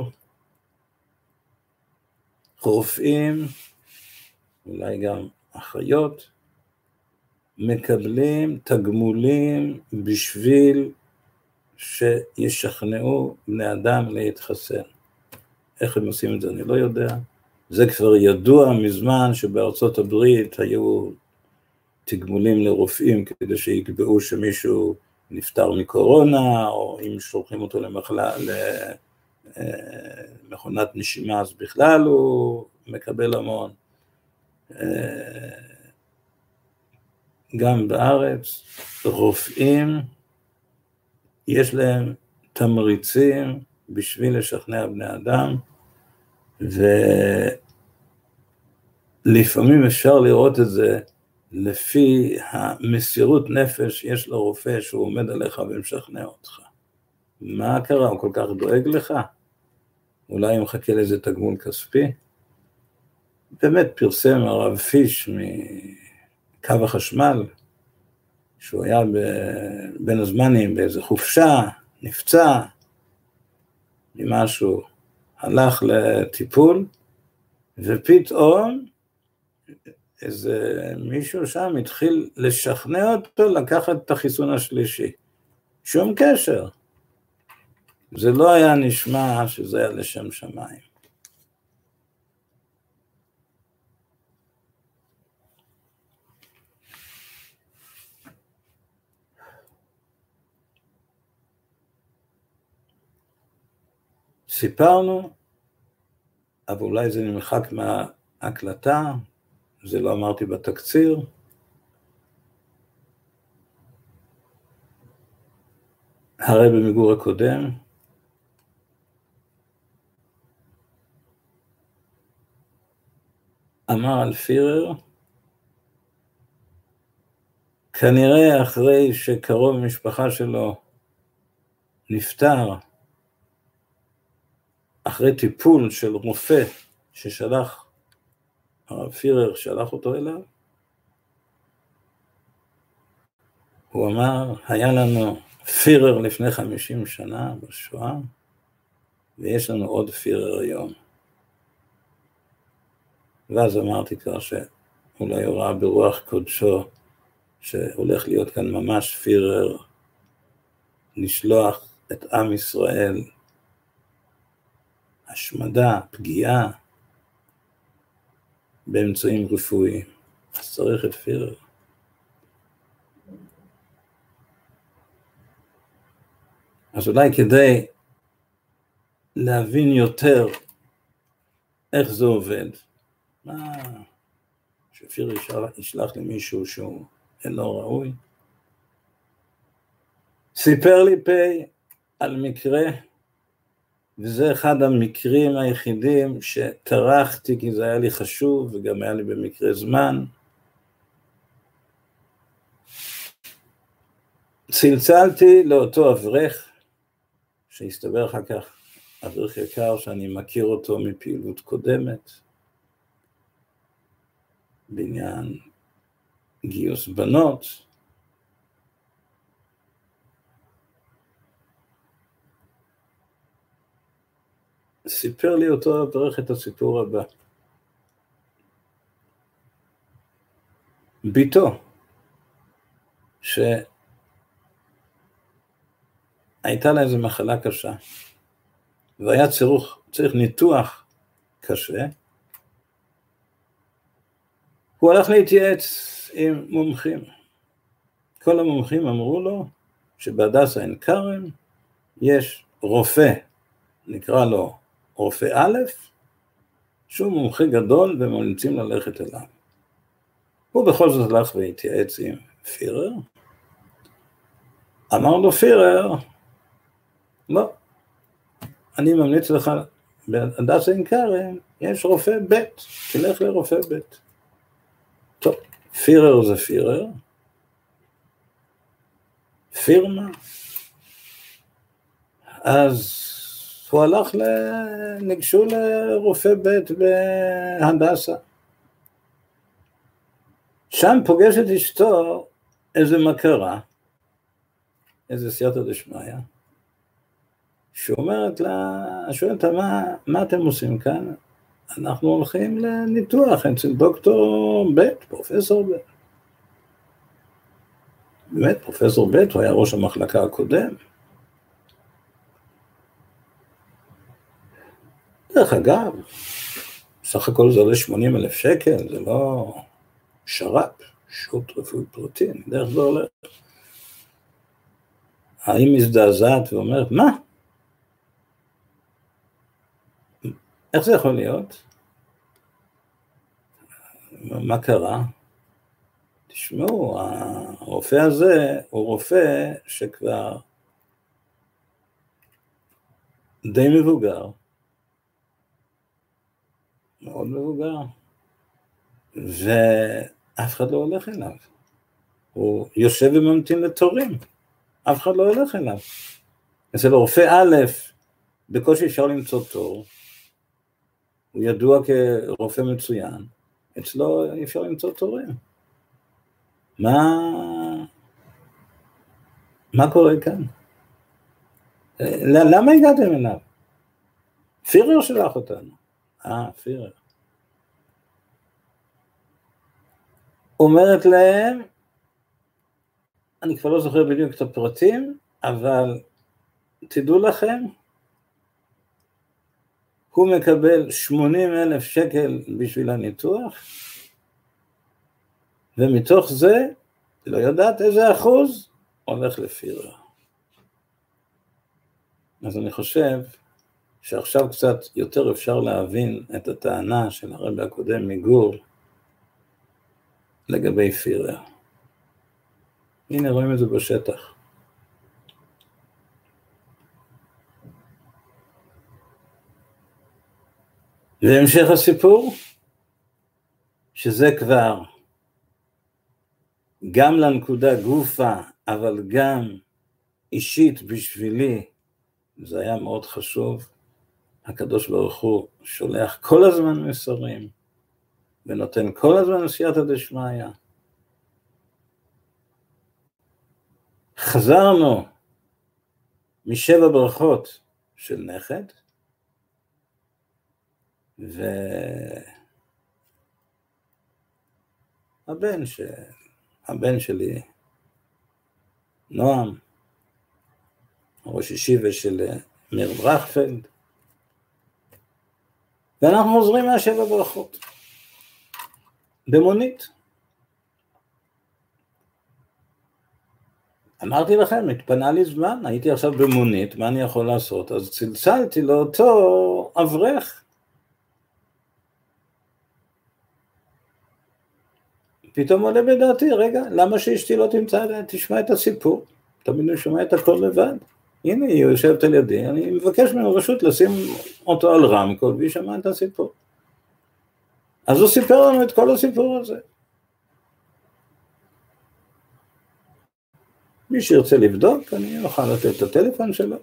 רופאים, אולי גם אחיות, מקבלים תגמולים בשביל שישכנעו בני אדם להתחסן. איך הם עושים את זה אני לא יודע. זה כבר ידוע מזמן שבארצות הברית היו תגמולים לרופאים כדי שיקבעו שמישהו נפטר מקורונה, או אם שולחים אותו למחלה, למכונת נשימה, אז בכלל הוא מקבל המון. גם בארץ, רופאים, יש להם תמריצים בשביל לשכנע בני אדם, ולפעמים אפשר לראות את זה לפי המסירות נפש שיש לרופא שהוא עומד עליך ומשכנע אותך. מה קרה? הוא כל כך דואג לך? אולי הוא מחכה לאיזה תגמול כספי? באמת פרסם הרב פיש מקו החשמל, שהוא היה בין הזמנים באיזה חופשה, נפצע, ממשהו, הלך לטיפול, ופתאום איזה מישהו שם התחיל לשכנע אותו לקחת את החיסון השלישי. שום קשר. זה לא היה נשמע שזה היה לשם שמיים. סיפרנו, אבל אולי זה נמחק מההקלטה, זה לא אמרתי בתקציר, הרי במיגור הקודם, אמר על פירר, כנראה אחרי שקרוב משפחה שלו נפטר, אחרי טיפול של רופא ששלח, הרב פירר שלח אותו אליו, הוא אמר, היה לנו פירר לפני חמישים שנה בשואה, ויש לנו עוד פירר היום. ואז אמרתי כבר שאולי הוא ראה ברוח קודשו, שהולך להיות כאן ממש פירר, לשלוח את עם ישראל, השמדה, פגיעה, באמצעים רפואיים. אז צריך את פירר. אז אולי כדי להבין יותר איך זה עובד, מה, שפירר ישלח למישהו שהוא אינו ראוי, סיפר לי פי על מקרה, וזה אחד המקרים היחידים שטרחתי, כי זה היה לי חשוב, וגם היה לי במקרה זמן. צלצלתי לאותו אברך, שהסתבר אחר כך, אברך יקר שאני מכיר אותו מפעילות קודמת, בעניין גיוס בנות, סיפר לי אותו אברך את הסיפור הבא. ביתו, שהייתה לה איזו מחלה קשה, והיה צריך, צריך ניתוח קשה, הוא הלך להתייעץ עם מומחים. כל המומחים אמרו לו שבהדסה עין כרם יש רופא, נקרא לו רופא א', שהוא מומחה גדול וממליצים ללכת אליו. הוא בכל זאת הלך והתייעץ עם פירר, אמר לו פירר, לא, אני ממליץ לך, בהדסה עין כרם יש רופא ב', תלך לרופא ב'. טוב, פירר זה פירר, פירמה, אז הוא הלך, ניגשו לרופא ב' בהדסה. שם פוגש את אשתו איזה מכרה, איזה סייעתא דשמיא, שאומרת לה, שואלת לה, מה, מה אתם עושים כאן? אנחנו הולכים לניתוח אצל דוקטור ב', פרופסור ב'. באמת, פרופסור ב', הוא היה ראש המחלקה הקודם. דרך אגב, סך הכל זה עולה שמונים אלף שקל, זה לא שר"פ, שירות רפואי פרטי, דרך זה הולך. האם מזדעזעת ואומרת, מה? איך זה יכול להיות? מה קרה? תשמעו, הרופא הזה הוא רופא שכבר די מבוגר, מאוד מבוגר, ואף אחד לא הולך אליו. הוא יושב וממתין לתורים, אף אחד לא הולך אליו. אצל רופא א', בקושי אפשר למצוא תור, הוא ידוע כרופא מצוין, אצלו אי אפשר למצוא תורים. מה, מה קורה כאן? למה הגעתם אליו? פירר שלח אותנו. אה, פירר. אומרת להם, אני כבר לא זוכר בדיוק את הפרטים, אבל תדעו לכם הוא מקבל שמונים אלף שקל בשביל הניתוח, ומתוך זה, לא יודעת איזה אחוז, הולך לפירר. אז אני חושב שעכשיו קצת יותר אפשר להבין את הטענה של הרבי הקודם מגור לגבי פירר. הנה רואים את זה בשטח. והמשך הסיפור, שזה כבר גם לנקודה גופה, אבל גם אישית בשבילי, זה היה מאוד חשוב. הקדוש ברוך הוא שולח כל הזמן מסרים, ונותן כל הזמן סייעתא דשמיא. חזרנו משבע ברכות של נכד, והבן ש... הבן שלי, נועם, ראש ישיבה של מיר ברכפלד, ואנחנו חוזרים מהשבע ברכות, במונית. אמרתי לכם, התפנה לי זמן, הייתי עכשיו במונית, מה אני יכול לעשות? אז צלצלתי לאותו אברך. פתאום עולה בדעתי, רגע, למה שאשתי לא תמצא, תשמע את הסיפור? תמיד הוא שומע את הכל לבד. הנה, היא יושבת על ידי, אני מבקש ממנו רשות לשים אותו על רמקול, והיא שמעה את הסיפור. אז הוא סיפר לנו את כל הסיפור הזה. מי שירצה לבדוק, אני אוכל לתת את הטלפון שלו.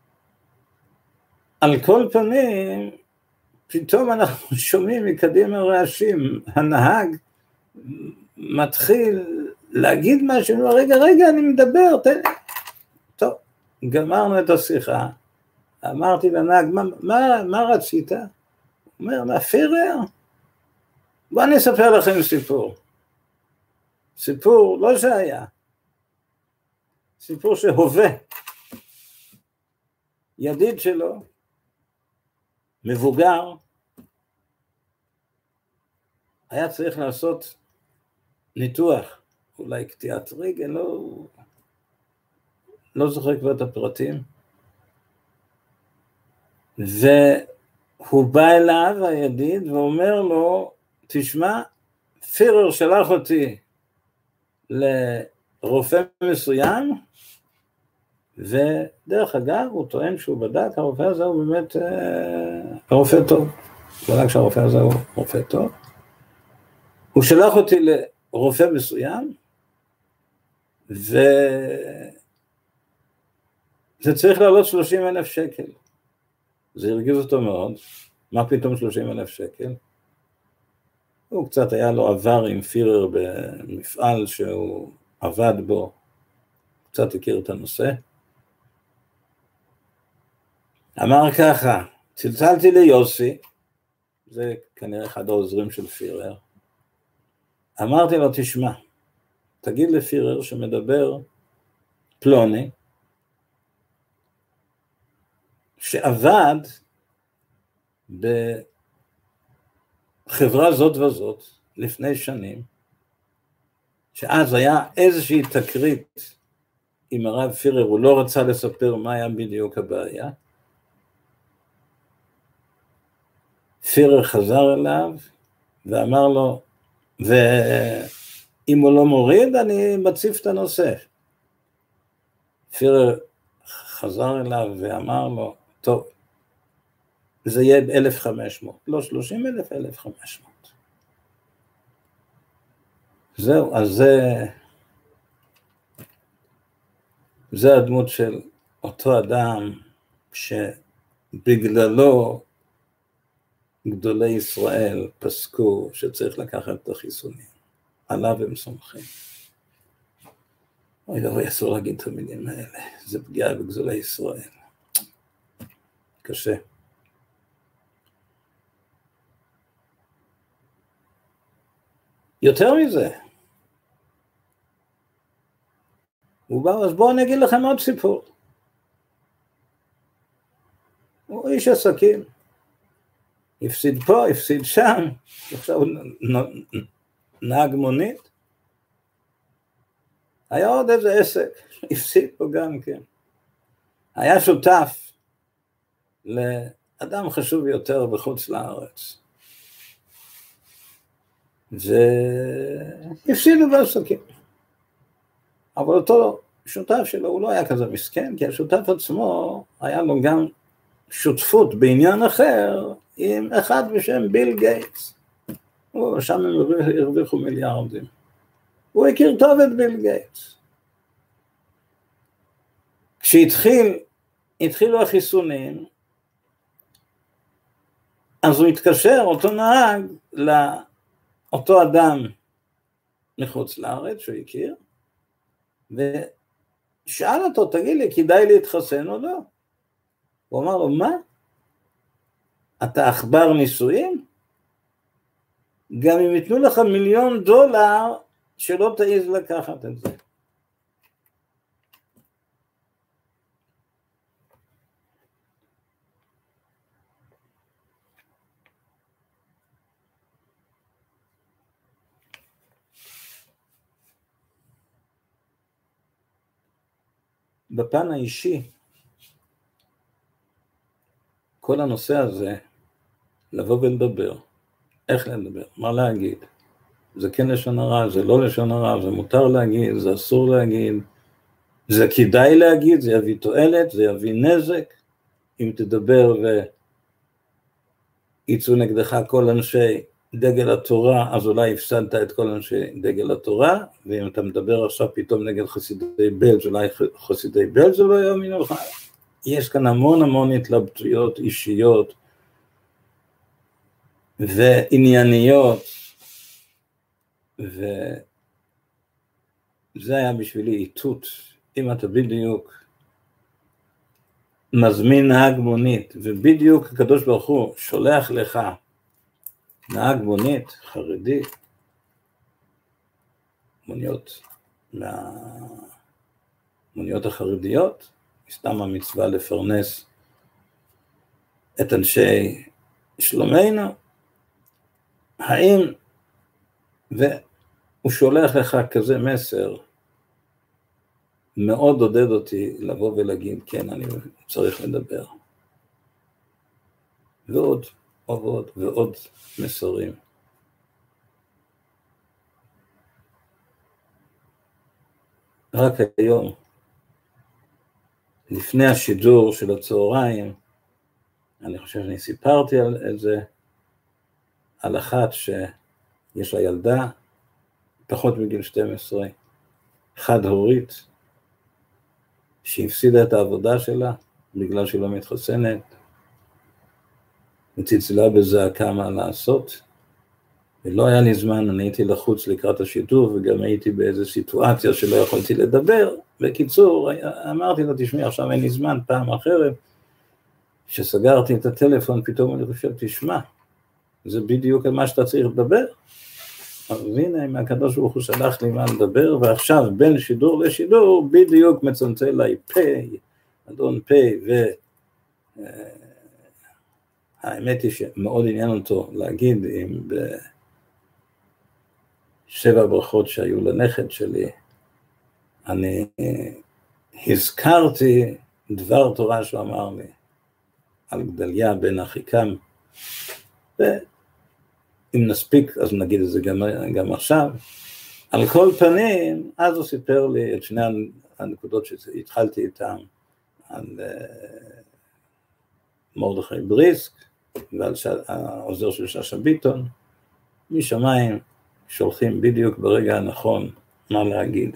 על כל פנים, פתאום אנחנו שומעים מקדימה רעשים, הנהג מתחיל להגיד משהו, רגע, רגע, אני מדבר, תן לי. טוב, גמרנו את השיחה, אמרתי לנהג, מה, מה, מה רצית? הוא אומר, מה, פירר? בוא אני אספר לכם סיפור. סיפור לא שהיה, סיפור שהווה. ידיד שלו, מבוגר, היה צריך לעשות ניתוח, אולי קטיעת רגל, לא, לא זוכר כבר את הפרטים. והוא בא אליו, הידיד, ואומר לו, תשמע, פירר שלח אותי לרופא מסוים, ודרך אגב, הוא טוען שהוא בדק, הרופא הזה הוא באמת אה, רופא טוב. הוא בדק שהרופא הזה הוא רופא טוב. הוא שלח אותי לרופא מסוים, וזה צריך לעלות שלושים אלף שקל. זה הרגיז אותו מאוד. מה פתאום שלושים אלף שקל? הוא קצת היה לו עבר עם פירר במפעל שהוא עבד בו, קצת הכיר את הנושא. אמר ככה, צלצלתי ליוסי, זה כנראה אחד העוזרים של פירר, אמרתי לו, תשמע, תגיד לפירר שמדבר פלוני, שעבד בחברה זאת וזאת לפני שנים, שאז היה איזושהי תקרית עם הרב פירר, הוא לא רצה לספר מה היה בדיוק הבעיה, פירר חזר אליו ואמר לו, ואם הוא לא מוריד, אני מציף את הנושא. פירר חזר אליו ואמר לו, טוב, זה יהיה אלף וחמש מאות, לא שלושים אלף, אלף וחמש מאות. זהו, אז זה, זה הדמות של אותו אדם, שבגללו, גדולי ישראל פסקו שצריך לקחת את החיסונים. עליו הם סומכים. אוי, אוי, אסור להגיד את המילים האלה. זה פגיעה בגדולי ישראל. קשה. יותר מזה. הוא בא, אז בואו אני אגיד לכם עוד סיפור. הוא איש עסקים. הפסיד פה, הפסיד שם, עכשיו הוא נהג מונית. היה עוד איזה עסק, הפסיד פה גם כן. היה שותף לאדם חשוב יותר בחוץ לארץ. והפסידו בעסקים. אבל אותו שותף שלו, הוא לא היה כזה מסכן, כי השותף עצמו היה לו גם שותפות בעניין אחר, עם אחד בשם ביל גייטס. שם הם הרוויחו מיליארדים. הוא הכיר טוב את ביל גייטס. כשהתחיל, התחילו החיסונים, אז הוא התקשר, אותו נהג, לאותו אדם מחוץ לארץ שהוא הכיר, ושאל אותו, תגיד לי, כדאי להתחסן או לא? הוא אמר לו, מה? אתה אכבר נישואים? גם אם יתנו לך מיליון דולר, שלא תעיז לקחת את זה. בפן האישי, כל הנושא הזה, לבוא ולדבר, איך לדבר, מה להגיד, זה כן לשון הרע, זה לא לשון הרע, זה מותר להגיד, זה אסור להגיד, זה כדאי להגיד, זה יביא תועלת, זה יביא נזק, אם תדבר ויצאו נגדך כל אנשי דגל התורה, אז אולי הפסדת את כל אנשי דגל התורה, ואם אתה מדבר עכשיו פתאום נגד חסידי בלז, אולי חסידי בלז לא יאמינו לך. יש כאן המון המון התלבטויות אישיות וענייניות, וזה היה בשבילי איתות. אם אתה בדיוק מזמין נהג מונית, ובדיוק הקדוש ברוך הוא שולח לך נהג מונית חרדי, מוניות, מהמוניות החרדיות, סתם המצווה לפרנס את אנשי שלומנו, האם, והוא שולח לך כזה מסר, מאוד עודד אותי לבוא ולהגיד, כן, אני צריך לדבר. ועוד, ועוד, ועוד מסרים. רק היום, לפני השידור של הצהריים, אני חושב שאני סיפרתי על זה, על אחת שיש לה ילדה, פחות מגיל שתים עשרה, חד הורית, שהפסידה את העבודה שלה, בגלל שהיא לא מתחסנת, וצלצלה בזעקה מה לעשות, ולא היה לי זמן, אני הייתי לחוץ לקראת השידור, וגם הייתי באיזו סיטואציה שלא יכולתי לדבר. בקיצור, אמרתי לו, תשמעי, עכשיו אין לי זמן, פעם אחרת, שסגרתי את הטלפון, פתאום אני חושב, תשמע, זה בדיוק מה שאתה צריך לדבר. אז הנה, מהקדוש ברוך הוא שלח לי מה לדבר, ועכשיו בין שידור לשידור, בדיוק מצלצל לי פי, אדון פי, ו... האמת היא שמאוד עניין אותו להגיד, אם בשבע ברכות שהיו לנכד שלי, אני הזכרתי דבר תורה שהוא אמר לי, על גדליה בן אחיקם, ואם נספיק אז נגיד את זה גם, גם עכשיו. על כל פנים, אז הוא סיפר לי את שני הנקודות שהתחלתי איתן, על מרדכי בריסק, ועל העוזר של שאשא ביטון, משמיים שולחים בדיוק ברגע הנכון מה להגיד.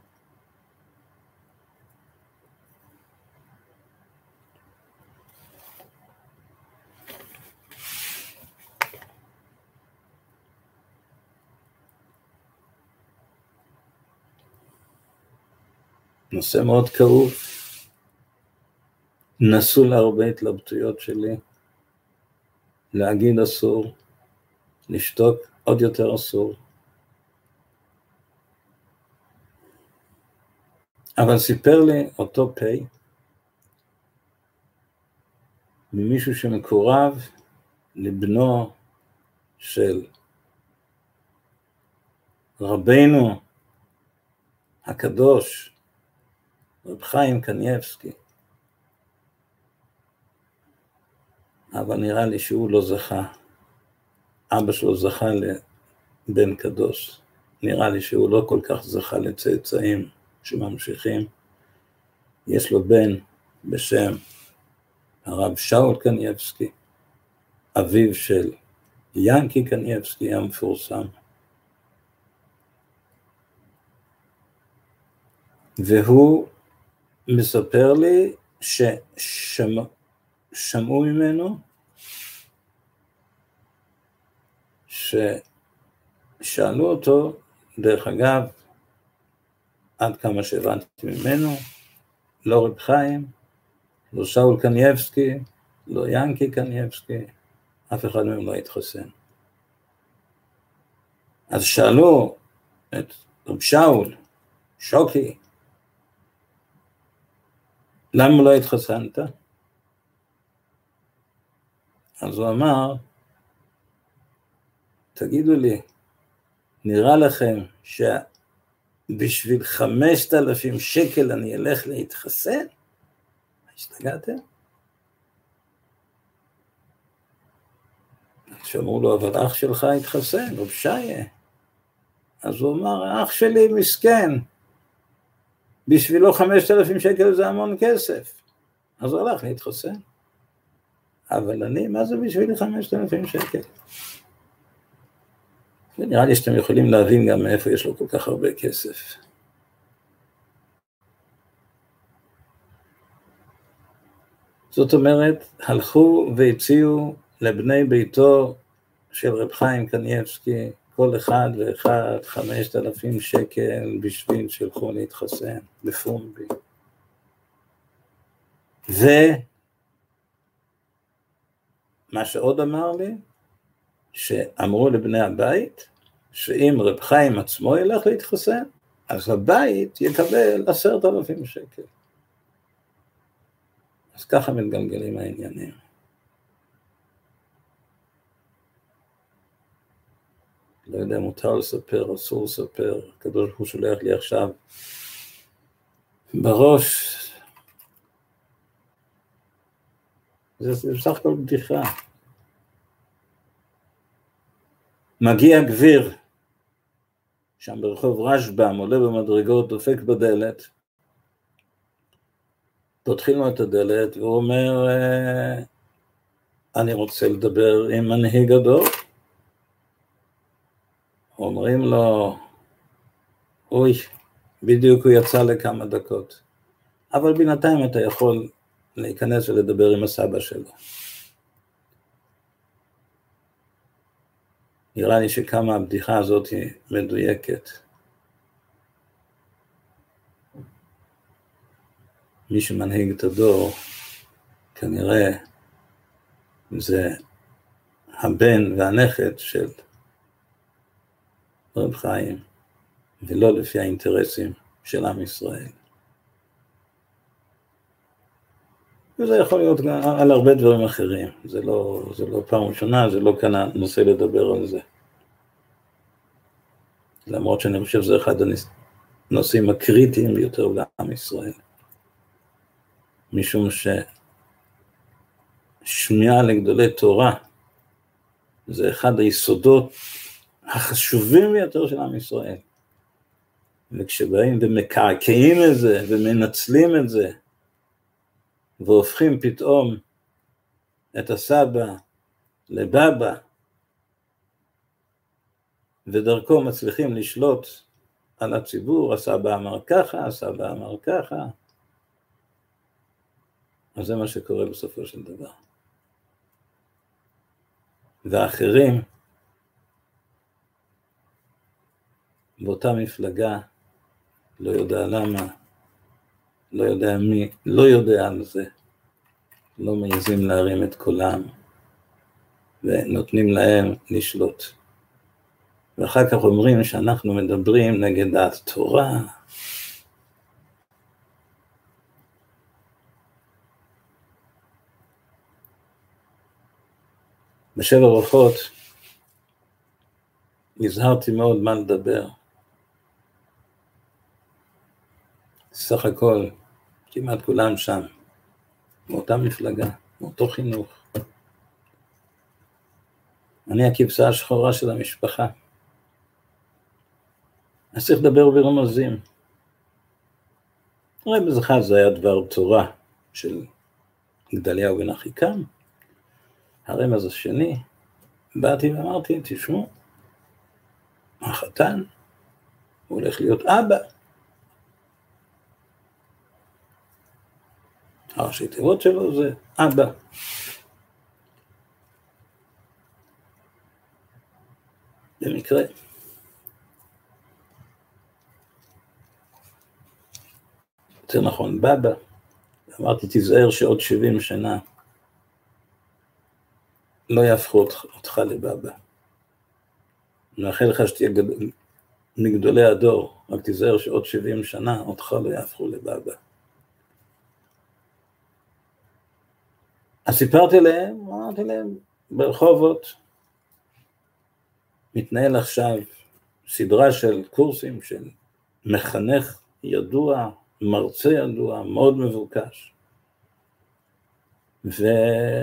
נושא מאוד כאוב, נסו להרבה התלבטויות שלי, להגיד אסור, לשתוק עוד יותר אסור. אבל סיפר לי אותו פי, ממישהו שמקורב לבנו של רבינו הקדוש, רב חיים קניבסקי, אבל נראה לי שהוא לא זכה, אבא שלו זכה לבן קדוש, נראה לי שהוא לא כל כך זכה לצאצאים שממשיכים, יש לו בן בשם הרב שאול קניבסקי, אביו של ינקי קניבסקי המפורסם, והוא מספר לי ששמעו ממנו, ששאלו אותו, דרך אגב, עד כמה שהבנתי ממנו, לא רב חיים, לא שאול קניבסקי, לא ינקי קניבסקי, אף אחד מהם לא התחסן. אז שאלו את רב שאול, שוקי, למה לא התחסנת? אז הוא אמר, תגידו לי, נראה לכם שבשביל חמשת אלפים שקל אני אלך להתחסן? השתגעתם? שאמרו לו, אבל אח שלך התחסן, רב שיה. אז הוא אמר, אח שלי מסכן, בשבילו חמשת אלפים שקל זה המון כסף. אז הוא הלך להתחסן. אבל אני, מה זה בשבילי חמשת אלפים שקל? ונראה לי שאתם יכולים להבין גם מאיפה יש לו כל כך הרבה כסף. זאת אומרת, הלכו והציעו לבני ביתו של רב חיים קניבסקי, כל אחד ואחד חמשת אלפים שקל בשביל שילכו להתחסן בפומבי. ומה שעוד אמר לי, שאמרו לבני הבית, שאם רב חיים עצמו ילך להתחסן, אז הבית יקבל עשרת אלפים שקל. אז ככה מתגלגלים העניינים. לא יודע, מותר לספר, אסור לספר, הקדוש ברוך הוא שולח לי עכשיו בראש, זה, זה בסך הכל בדיחה. מגיע גביר, שם ברחוב רשב"ם, עולה במדרגות, דופק בדלת, פותחים לו את הדלת, והוא אומר, אני רוצה לדבר עם מנהיג הדור. אומרים לו, אוי, בדיוק הוא יצא לכמה דקות, אבל בינתיים אתה יכול להיכנס ולדבר עם הסבא שלו. נראה לי שכמה הבדיחה הזאת היא מדויקת. מי שמנהיג את הדור, כנראה זה הבן והנכד של רב חיים, ולא לפי האינטרסים של עם ישראל. וזה יכול להיות על הרבה דברים אחרים, זה לא, זה לא פעם ראשונה, זה לא כאן הנושא לדבר על זה. למרות שאני חושב שזה אחד הנושאים הקריטיים ביותר לעם ישראל. משום ששמיעה לגדולי תורה, זה אחד היסודות החשובים ביותר של עם ישראל. וכשבאים ומקעקעים את זה ומנצלים את זה, והופכים פתאום את הסבא לבבא, ודרכו מצליחים לשלוט על הציבור, הסבא אמר ככה, הסבא אמר ככה, אז זה מה שקורה בסופו של דבר. ואחרים, באותה מפלגה, לא יודע למה, לא יודע מי, לא יודע על זה, לא מעיזים להרים את קולם, ונותנים להם לשלוט. ואחר כך אומרים שאנחנו מדברים נגד התורה. בשבע רוחות נזהרתי מאוד מה לדבר. סך הכל, כמעט כולם שם, מאותה מפלגה, מאותו חינוך. אני הכבשה השחורה של המשפחה. אז צריך לדבר ברמזים. רמז אחד זה היה דבר תורה של גדליהו בן אחיקם. הרמז השני, באתי ואמרתי, תשמעו, החתן, הוא הולך להיות אבא. הראשי תיבות שלו זה אבא. במקרה. יותר נכון, בבא. אמרתי, תזהר שעוד שבעים שנה לא יהפכו אותך לבבא. אני מאחל לך שתהיה גדול, מגדולי הדור, רק תזהר שעוד שבעים שנה אותך לא יהפכו לבבא. אז סיפרתי להם, אמרתי להם, ברחובות מתנהל עכשיו סדרה של קורסים של מחנך ידוע, מרצה ידוע, מאוד מבוקש. והוא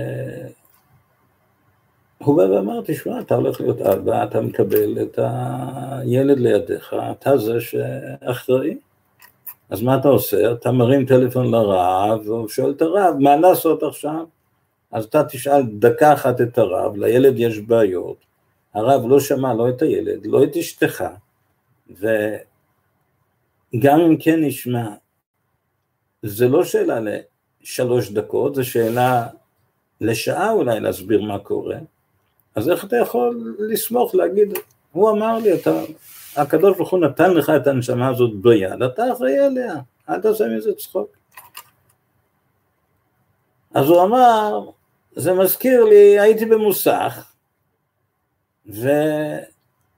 בא ואמר, תשמע, אתה הולך להיות אבא, אתה מקבל את הילד לידיך, אתה זה שאחראי. אז מה אתה עושה? אתה מרים טלפון לרב, והוא שואל את הרב, מה לעשות עכשיו? אז אתה תשאל דקה אחת את הרב, לילד יש בעיות, הרב לא שמע לא את הילד, לא את אשתך, וגם אם כן נשמע, זה לא שאלה לשלוש דקות, זה שאלה לשעה אולי להסביר מה קורה, אז איך אתה יכול לסמוך, להגיד, הוא אמר לי, אתה, הקדוש ברוך הוא נתן לך את הנשמה הזאת ביד, אתה אחראי עליה, אל תעשה מזה צחוק. אז הוא אמר, זה מזכיר לי, הייתי במוסך, ומגיע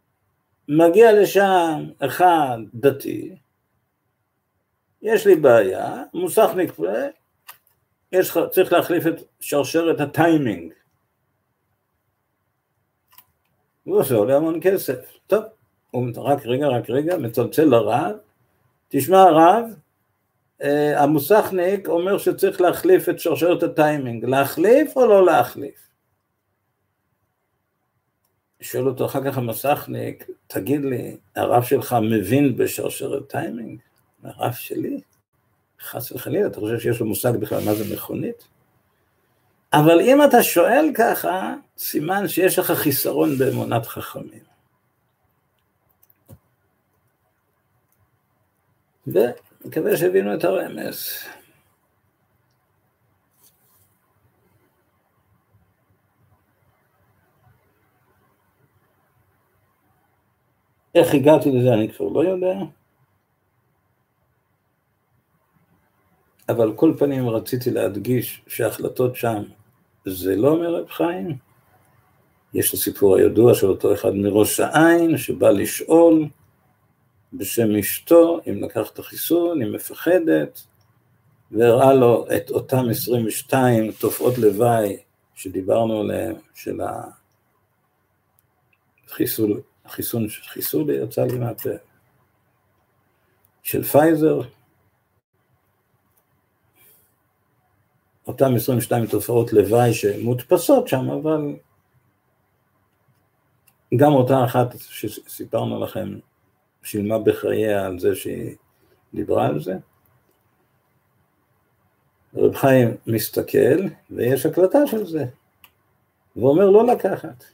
לשם אחד דתי, יש לי בעיה, מוסך נקפה, יש, צריך להחליף את שרשרת הטיימינג. הוא עושה עולה המון כסף. טוב, הוא רק רגע, רק רגע, מצלצל לרב, תשמע הרב, המוסכניק אומר שצריך להחליף את שרשרת הטיימינג, להחליף או לא להחליף? שואל אותו אחר כך המוסכניק, תגיד לי, הרב שלך מבין בשרשרת טיימינג? הרב שלי? חס וחלילה, אתה חושב שיש לו מושג בכלל מה זה מכונית? אבל אם אתה שואל ככה, סימן שיש לך חיסרון באמונת חכמים. ומקווה שהבינו את הרמז. איך הגעתי לזה אני כבר לא יודע. אבל כל פנים רציתי להדגיש שההחלטות שם זה לא מרב חיים. יש הסיפור הידוע של אותו אחד מראש העין שבא לשאול בשם אשתו אם לקח את החיסון, אם מפחדת, והראה לו את אותם עשרים ושתיים תופעות לוואי שדיברנו עליהם, של החיסון, החיסון שחיסו לי, יצא לי מהפה, של פייזר, אותם עשרים ושתיים תופעות לוואי שמודפסות שם, אבל גם אותה אחת שסיפרנו לכם, שילמה בחייה על זה שהיא דיברה על זה. רב חיים מסתכל, ויש הקלטה של זה, ואומר לא לקחת.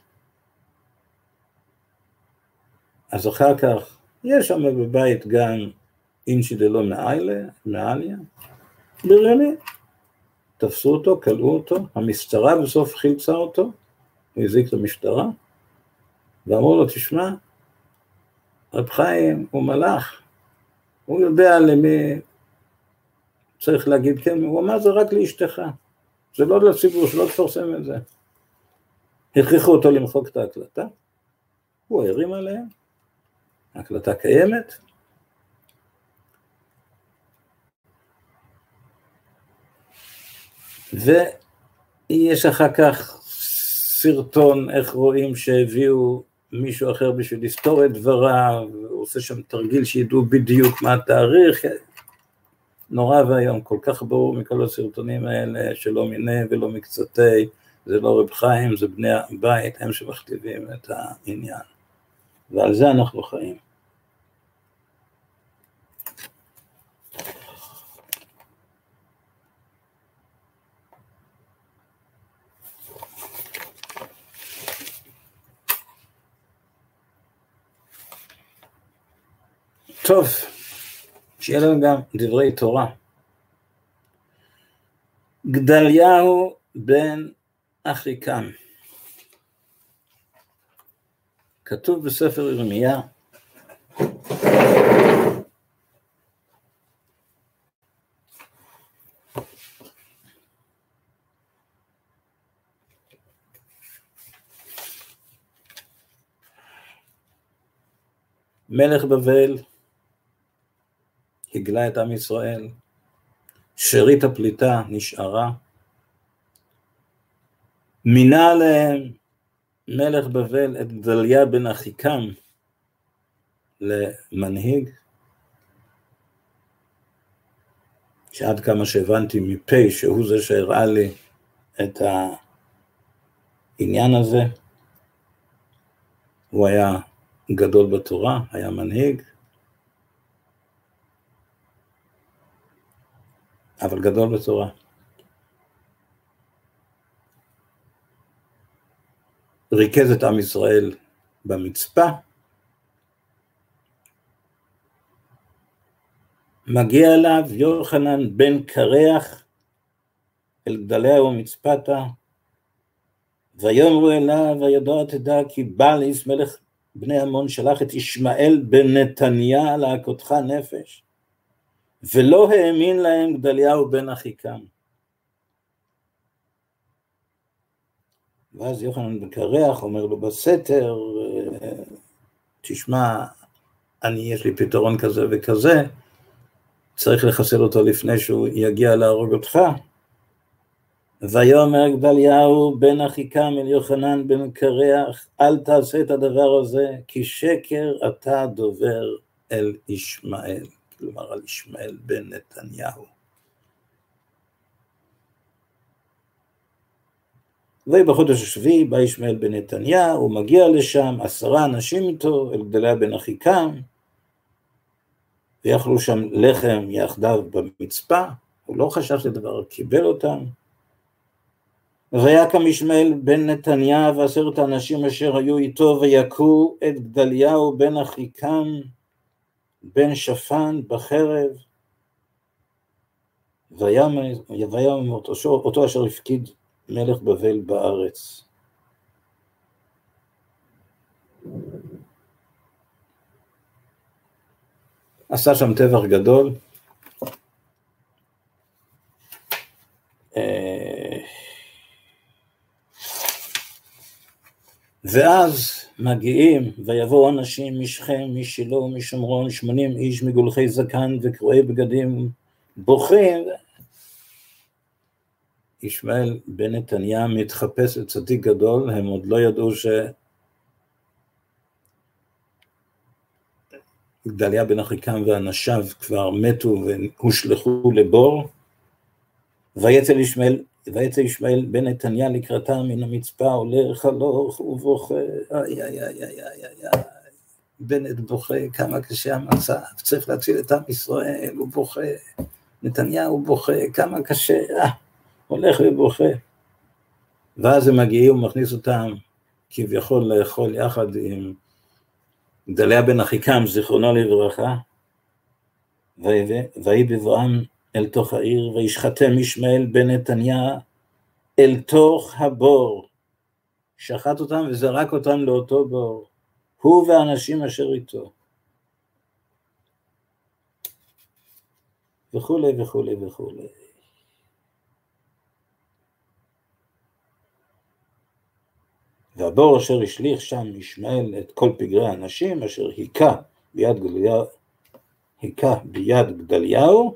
אז אחר כך, יש שם בבית גם אינשי דלא מעליה, בריוני. תפסו אותו, קלעו אותו, המשטרה בסוף חילצה אותו, הוא הזיק למשטרה, ואמרו לו, תשמע, רב חיים הוא מלאך, הוא יודע למי צריך להגיד כן, הוא אמר זה רק לאשתך, זה לא לציבור, שלא תפרסם את זה. הכריחו אותו למחוק את ההקלטה, הוא הרים עליה, ההקלטה קיימת, ויש אחר כך סרטון, איך רואים שהביאו מישהו אחר בשביל לסתור את דבריו, הוא עושה שם תרגיל שידעו בדיוק מה התאריך, נורא והיום, כל כך ברור מכל הסרטונים האלה, שלא מיני ולא מקצתי, זה לא רב חיים, זה בני הבית, הם שמכתיבים את העניין, ועל זה אנחנו חיים. טוב, שיהיה לנו גם דברי תורה. גדליהו בן אחיקם, כתוב בספר ירמיה, מלך בבל הגלה את עם ישראל, שארית הפליטה נשארה, מינה להם מלך בבל את גדליה בן אחיקם למנהיג, שעד כמה שהבנתי מפה שהוא זה שהראה לי את העניין הזה, הוא היה גדול בתורה, היה מנהיג, אבל גדול בתורה. ריכז את עם ישראל במצפה, מגיע אליו יוחנן בן קרח אל גדליהו מצפתה, ויאמרו אליו וידוע תדע כי בעליס מלך בני עמון שלח את ישמעאל בן נתניה להכותך נפש, ולא האמין להם גדליהו בן אחיקם. ואז יוחנן בן קרח אומר לו בסתר, תשמע, אני יש לי פתרון כזה וכזה, צריך לחסל אותו לפני שהוא יגיע להרוג אותך. ויאמר גדליהו בן אחיקם אל יוחנן בן קרח, אל תעשה את הדבר הזה, כי שקר אתה דובר אל ישמעאל, כלומר על ישמעאל בן נתניהו. ובחודש השביעי בא ישמעאל בן נתניה, הוא מגיע לשם, עשרה אנשים איתו, אל גדליה בן אחיקם, ויאכלו שם לחם יחדיו במצפה, הוא לא חשב לדבר, קיבל אותם. ויקם ישמעאל בן נתניה ועשרת האנשים אשר היו איתו, ויכו את גדליהו בן אחיקם, בן שפן בחרב, ויאמר אותו, אותו אשר הפקיד מלך בבל בארץ. עשה שם טבח גדול, ואז מגיעים ויבואו אנשים משכם, משילו ומשומרון, שמונים איש מגולחי זקן וקרועי בגדים בוכים. ישמעאל בן נתניה מתחפש לצדיק גדול, הם עוד לא ידעו שגדליה בן אחיקם ואנשיו כבר מתו והושלחו לבור. ויצא ישמעאל ויצא ישמעאל בן נתניה לקראתם מן המצפה, הולך הלוך ובוכה, איי איי איי איי איי איי, בנט בוכה, כמה קשה המצב, צריך להציל את עם ישראל, הוא בוכה, נתניהו בוכה, כמה קשה, אה, הולך ובוכה. ואז הם מגיעים ומכניס אותם כביכול לאכול יחד עם גדליה בן אחיקם, זיכרונו לברכה, ויהי בבואם אל תוך העיר, וישחטם ישמעאל בן נתניה אל תוך הבור, שחט אותם וזרק אותם לאותו בור, הוא והאנשים אשר איתו, וכולי וכולי וכולי. והבור אשר השליך שם ישמעאל את כל פגרי האנשים, אשר היכה ביד גדליהו, היכה ביד גדליהו,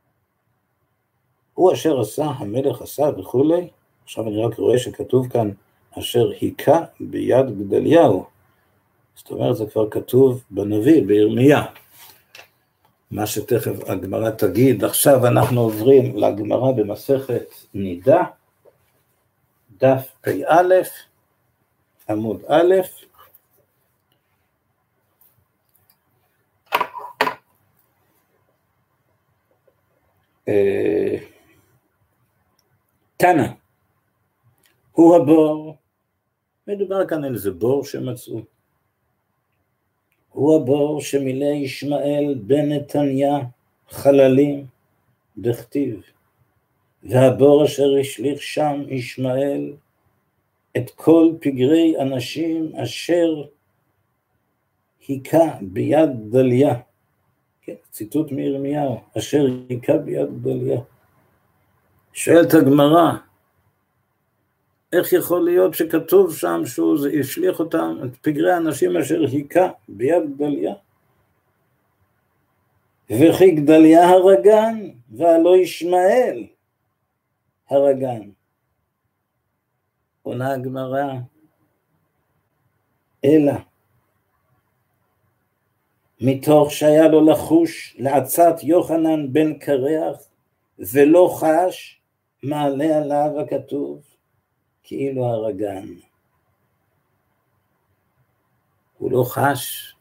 הוא אשר עשה, המלך עשה וכולי. עכשיו אני רק רואה שכתוב כאן אשר היכה ביד גדליהו. זאת אומרת, זה כבר כתוב בנביא, בירמיה. מה שתכף הגמרא תגיד. עכשיו אנחנו עוברים לגמרא במסכת נידה, דף פ"א, עמוד א', תנא, הוא הבור, מדובר כאן על איזה בור שמצאו, הוא הבור שמילא ישמעאל בן נתניה חללים דכתיב, והבור אשר השליך שם ישמעאל את כל פגרי אנשים אשר היכה ביד גדליה. כן, ציטוט מירמיהו, אשר היכה ביד גדליה. שואלת הגמרא, איך יכול להיות שכתוב שם שהוא השליך אותם, את פגרי האנשים אשר היכה ביד גדליה? וכי גדליה הרגן, והלא ישמעאל הרגן. עונה הגמרא, אלא מתוך שהיה לו לחוש לעצת יוחנן בן קרח, ולא חש, מעלה עליו הכתוב, כאילו הרגן. הוא לא חש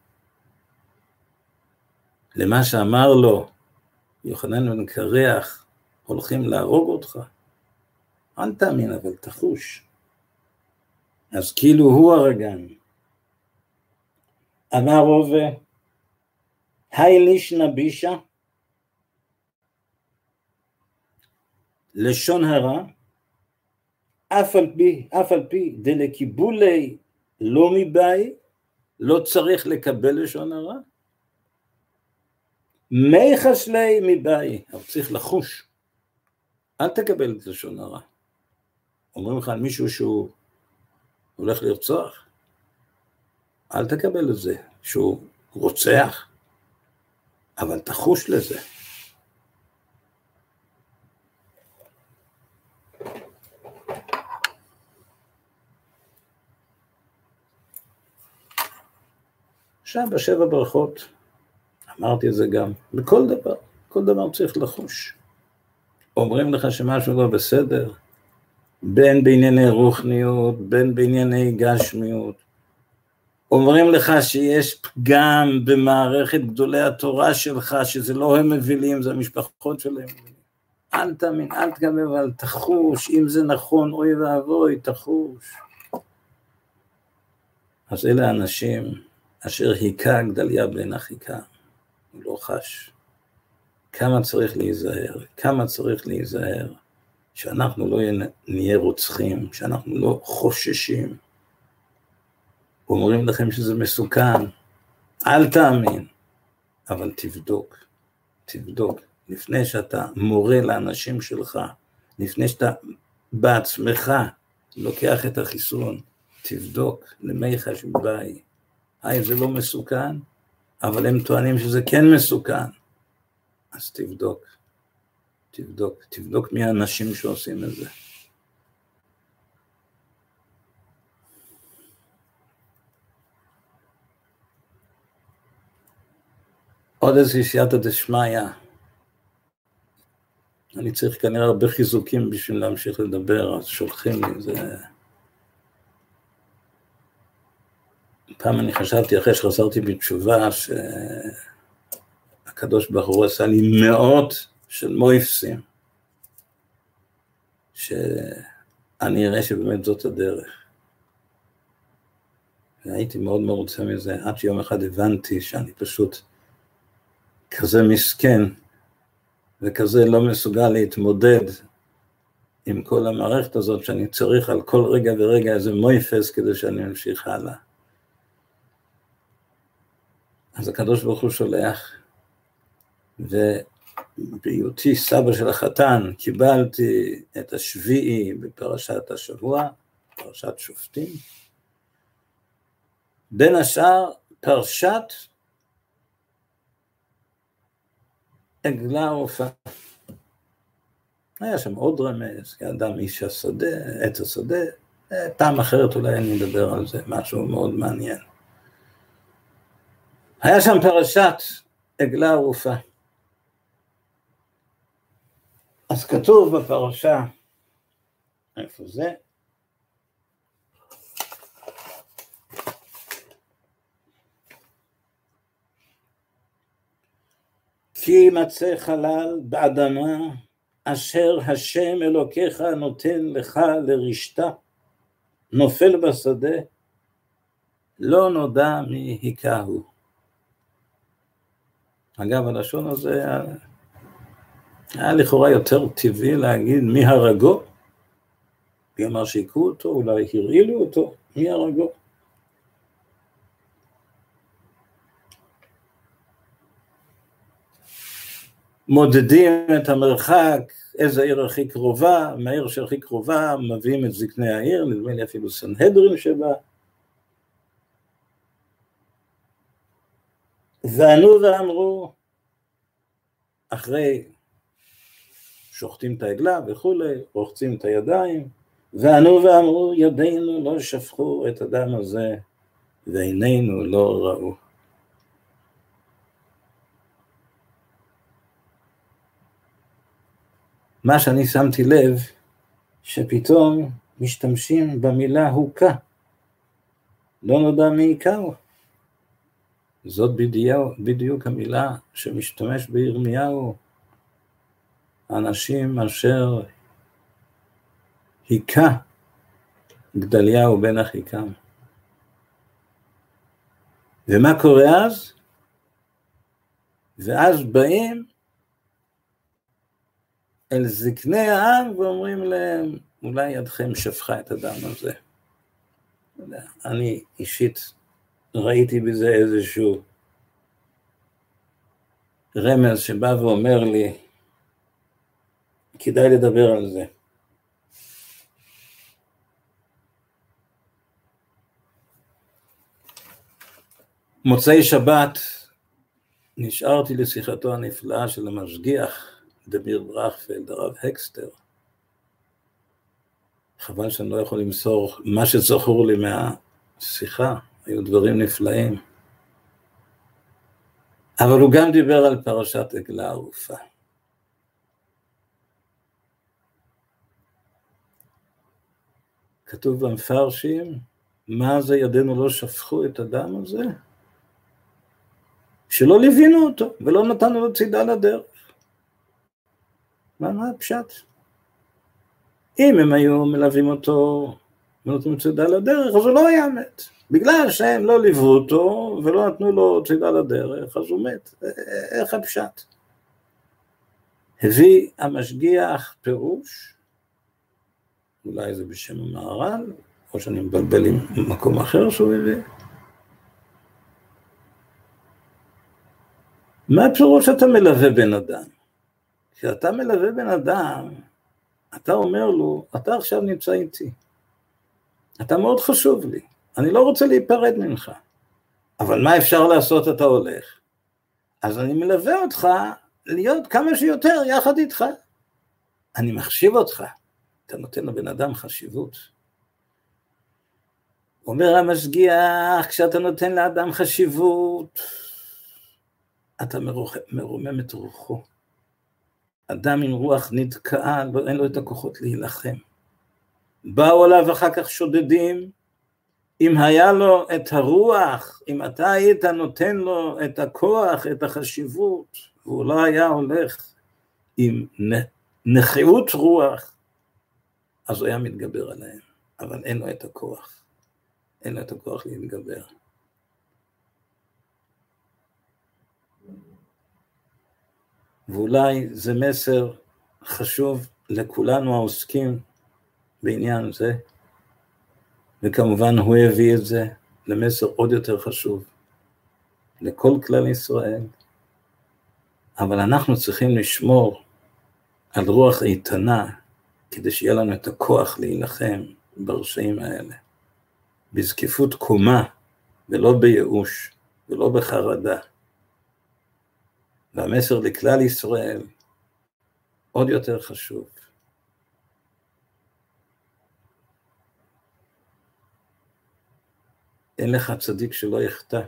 למה שאמר לו יוחנן בן קרח, הולכים להרוג אותך. אל תאמין, אבל תחוש. אז כאילו הוא הרגן. אמר רובה, היי לישנא בישא, לשון הרע, אף על פי, אף על פי דלקיבולי לא מבאי, לא צריך לקבל לשון הרע, מי חשלי מבאי, אבל צריך לחוש, אל תקבל את לשון הרע. אומרים לך על מישהו שהוא הולך לרצוח, אל תקבל את זה, שהוא רוצח, אבל תחוש לזה. עכשיו בשבע ברכות, אמרתי את זה גם, בכל דבר, כל דבר צריך לחוש. אומרים לך שמשהו לא בסדר, בין בענייני רוחניות, בין בענייני גשמיות, אומרים לך שיש פגם במערכת גדולי התורה שלך, שזה לא הם מבינים, זה המשפחות שלהם. אל תאמין, אל תקבל, אבל תחוש, אם זה נכון, אוי ואבוי, תחוש. אז אלה האנשים אשר היכה גדליה בן אחיקה, הוא לא חש. כמה צריך להיזהר, כמה צריך להיזהר, שאנחנו לא נהיה רוצחים, שאנחנו לא חוששים. אומרים לכם שזה מסוכן, אל תאמין, אבל תבדוק, תבדוק, לפני שאתה מורה לאנשים שלך, לפני שאתה בעצמך לוקח את החיסון, תבדוק למי חשבי, היי זה לא מסוכן, אבל הם טוענים שזה כן מסוכן, אז תבדוק, תבדוק, תבדוק מי האנשים שעושים את זה. עוד איזו סייעתא דשמיא, אני צריך כנראה הרבה חיזוקים בשביל להמשיך לדבר, אז שולחים לי, זה... פעם אני חשבתי, אחרי שחזרתי בתשובה, שהקדוש ברוך הוא עשה לי מאות של מויפסים, שאני אראה שבאמת זאת הדרך. והייתי מאוד מרוצה מזה, עד שיום אחד הבנתי שאני פשוט כזה מסכן, וכזה לא מסוגל להתמודד עם כל המערכת הזאת, שאני צריך על כל רגע ורגע איזה מויפס כדי שאני אמשיך הלאה. אז הקדוש ברוך הוא שולח, ובהיותי סבא של החתן, קיבלתי את השביעי בפרשת השבוע, פרשת שופטים, בין השאר פרשת עגלה ערופה. היה שם עוד רמז, כאדם איש השדה, עץ השדה, פעם אחרת אולי אני אדבר על זה, משהו מאוד מעניין. היה שם פרשת עגלה ערופה. אז כתוב בפרשה, איפה זה? כי ימצא חלל באדמה, אשר השם אלוקיך נותן לך לרשתה, נופל בשדה, לא נודע מי היכהו. אגב, הלשון הזה היה, היה לכאורה יותר טבעי להגיד מי הרגו, מי אמר שהיכו אותו, אולי הרעילו אותו, מי הרגו. מודדים את המרחק, איזה עיר הכי קרובה, מהעיר שהכי קרובה, מביאים את זקני העיר, נדמה לי אפילו סנהדרין שבה. וענו ואמרו, אחרי שוחטים את העגלה וכולי, רוחצים את הידיים, וענו ואמרו, ידינו לא שפכו את הדם הזה, ועינינו לא ראו. מה שאני שמתי לב, שפתאום משתמשים במילה הוקה, לא נודע מי היכהו. זאת בדיוק, בדיוק המילה שמשתמש בירמיהו, אנשים אשר היכה גדליהו בן אחיקם. ומה קורה אז? ואז באים אל זקני העם ואומרים להם, אולי ידכם שפכה את הדם הזה. אני אישית ראיתי בזה איזשהו רמז שבא ואומר לי, כדאי לדבר על זה. מוצאי שבת נשארתי לשיחתו הנפלאה של המשגיח, דמיר ברכפלד, הרב הקסטר. חבל שאני לא יכול למסור מה שזכור לי מהשיחה, היו דברים נפלאים. אבל הוא גם דיבר על פרשת עגלה ערופה. כתוב במפרשים, מה זה ידינו לא שפכו את הדם הזה? שלא ליווינו אותו ולא נתנו לו צידה לדרך. מה, מה הפשט? אם הם היו מלווים אותו ונותנים צידה לדרך, אז הוא לא היה מת. בגלל שהם לא ליוו אותו ולא נתנו לו צידה לדרך, אז הוא מת. איך הפשט? הביא המשגיח פירוש, אולי זה בשם המהר"ל, או שאני מבלבל עם מקום אחר שהוא הביא. מה הפירוש שאתה מלווה בן אדם? כשאתה מלווה בן אדם, אתה אומר לו, אתה עכשיו נמצא איתי. אתה מאוד חשוב לי. אני לא רוצה להיפרד ממך. אבל מה אפשר לעשות? אתה הולך. אז אני מלווה אותך להיות כמה שיותר יחד איתך. אני מחשיב אותך. אתה נותן לבן אדם חשיבות. אומר המשגיח, כשאתה נותן לאדם חשיבות, אתה מרומם את רוחו. אדם עם רוח נתקעה, אין לו את הכוחות להילחם. באו עליו אחר כך שודדים, אם היה לו את הרוח, אם אתה היית נותן לו את הכוח, את החשיבות, והוא לא היה הולך עם נחיעות רוח, אז הוא היה מתגבר עליהם, אבל אין לו את הכוח, אין לו את הכוח להתגבר. ואולי זה מסר חשוב לכולנו העוסקים בעניין זה, וכמובן הוא הביא את זה למסר עוד יותר חשוב, לכל כלל ישראל, אבל אנחנו צריכים לשמור על רוח איתנה, כדי שיהיה לנו את הכוח להילחם ברשעים האלה, בזקיפות קומה, ולא בייאוש, ולא בחרדה. והמסר לכלל ישראל עוד יותר חשוב. אין לך צדיק שלא יחטא.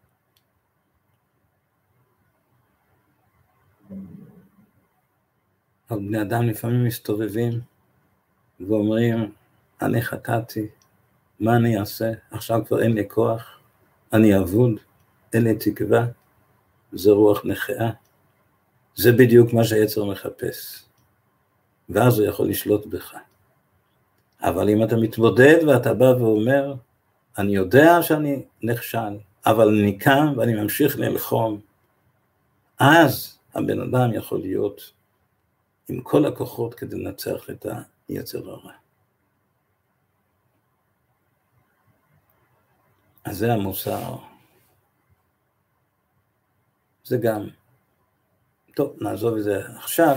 אבל בני אדם לפעמים מסתובבים ואומרים, אני חטאתי, מה אני אעשה? עכשיו כבר אין לי כוח, אני אבוד, אין לי תקווה, זה רוח נחאה. זה בדיוק מה שהיצר מחפש. ואז הוא יכול לשלוט בך. אבל אם אתה מתמודד ואתה בא ואומר, אני יודע שאני נכשל, אבל אני קם ואני ממשיך ללחום, אז הבן אדם יכול להיות עם כל הכוחות כדי לנצח את היצר הרע. אז זה המוסר. זה גם, טוב, נעזוב את זה עכשיו.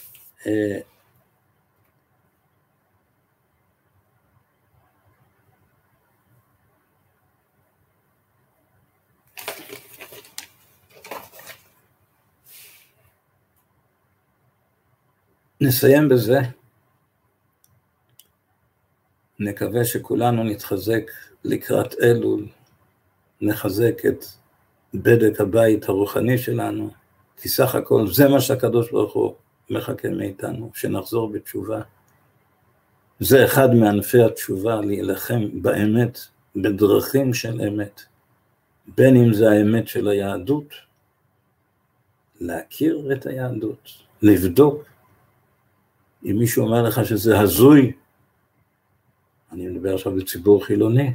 נסיים בזה. נקווה שכולנו נתחזק לקראת אלול, נחזק את בדק הבית הרוחני שלנו, כי סך הכל זה מה שהקדוש ברוך הוא מחכה מאיתנו, שנחזור בתשובה. זה אחד מענפי התשובה, להילחם באמת, בדרכים של אמת, בין אם זה האמת של היהדות, להכיר את היהדות, לבדוק. אם מישהו אומר לך שזה הזוי, אני מדבר עכשיו בציבור חילוני,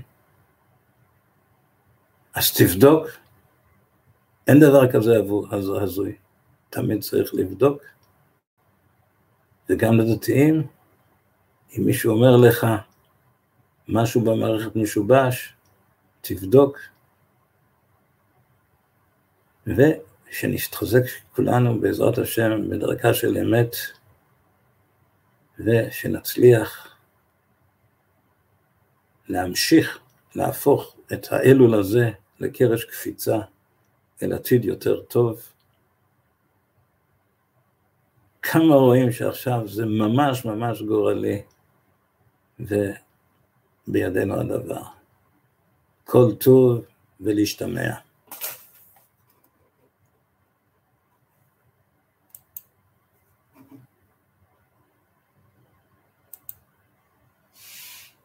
אז תבדוק. אין דבר כזה הזוי, תמיד צריך לבדוק. וגם לדתיים, אם מישהו אומר לך משהו במערכת משובש, תבדוק. ושנתחזק כולנו בעזרת השם בדרכה של אמת, ושנצליח להמשיך להפוך את האלול הזה לקרש קפיצה אל עתיד יותר טוב. כמה רואים שעכשיו זה ממש ממש גורלי, ובידינו הדבר. כל טוב ולהשתמע.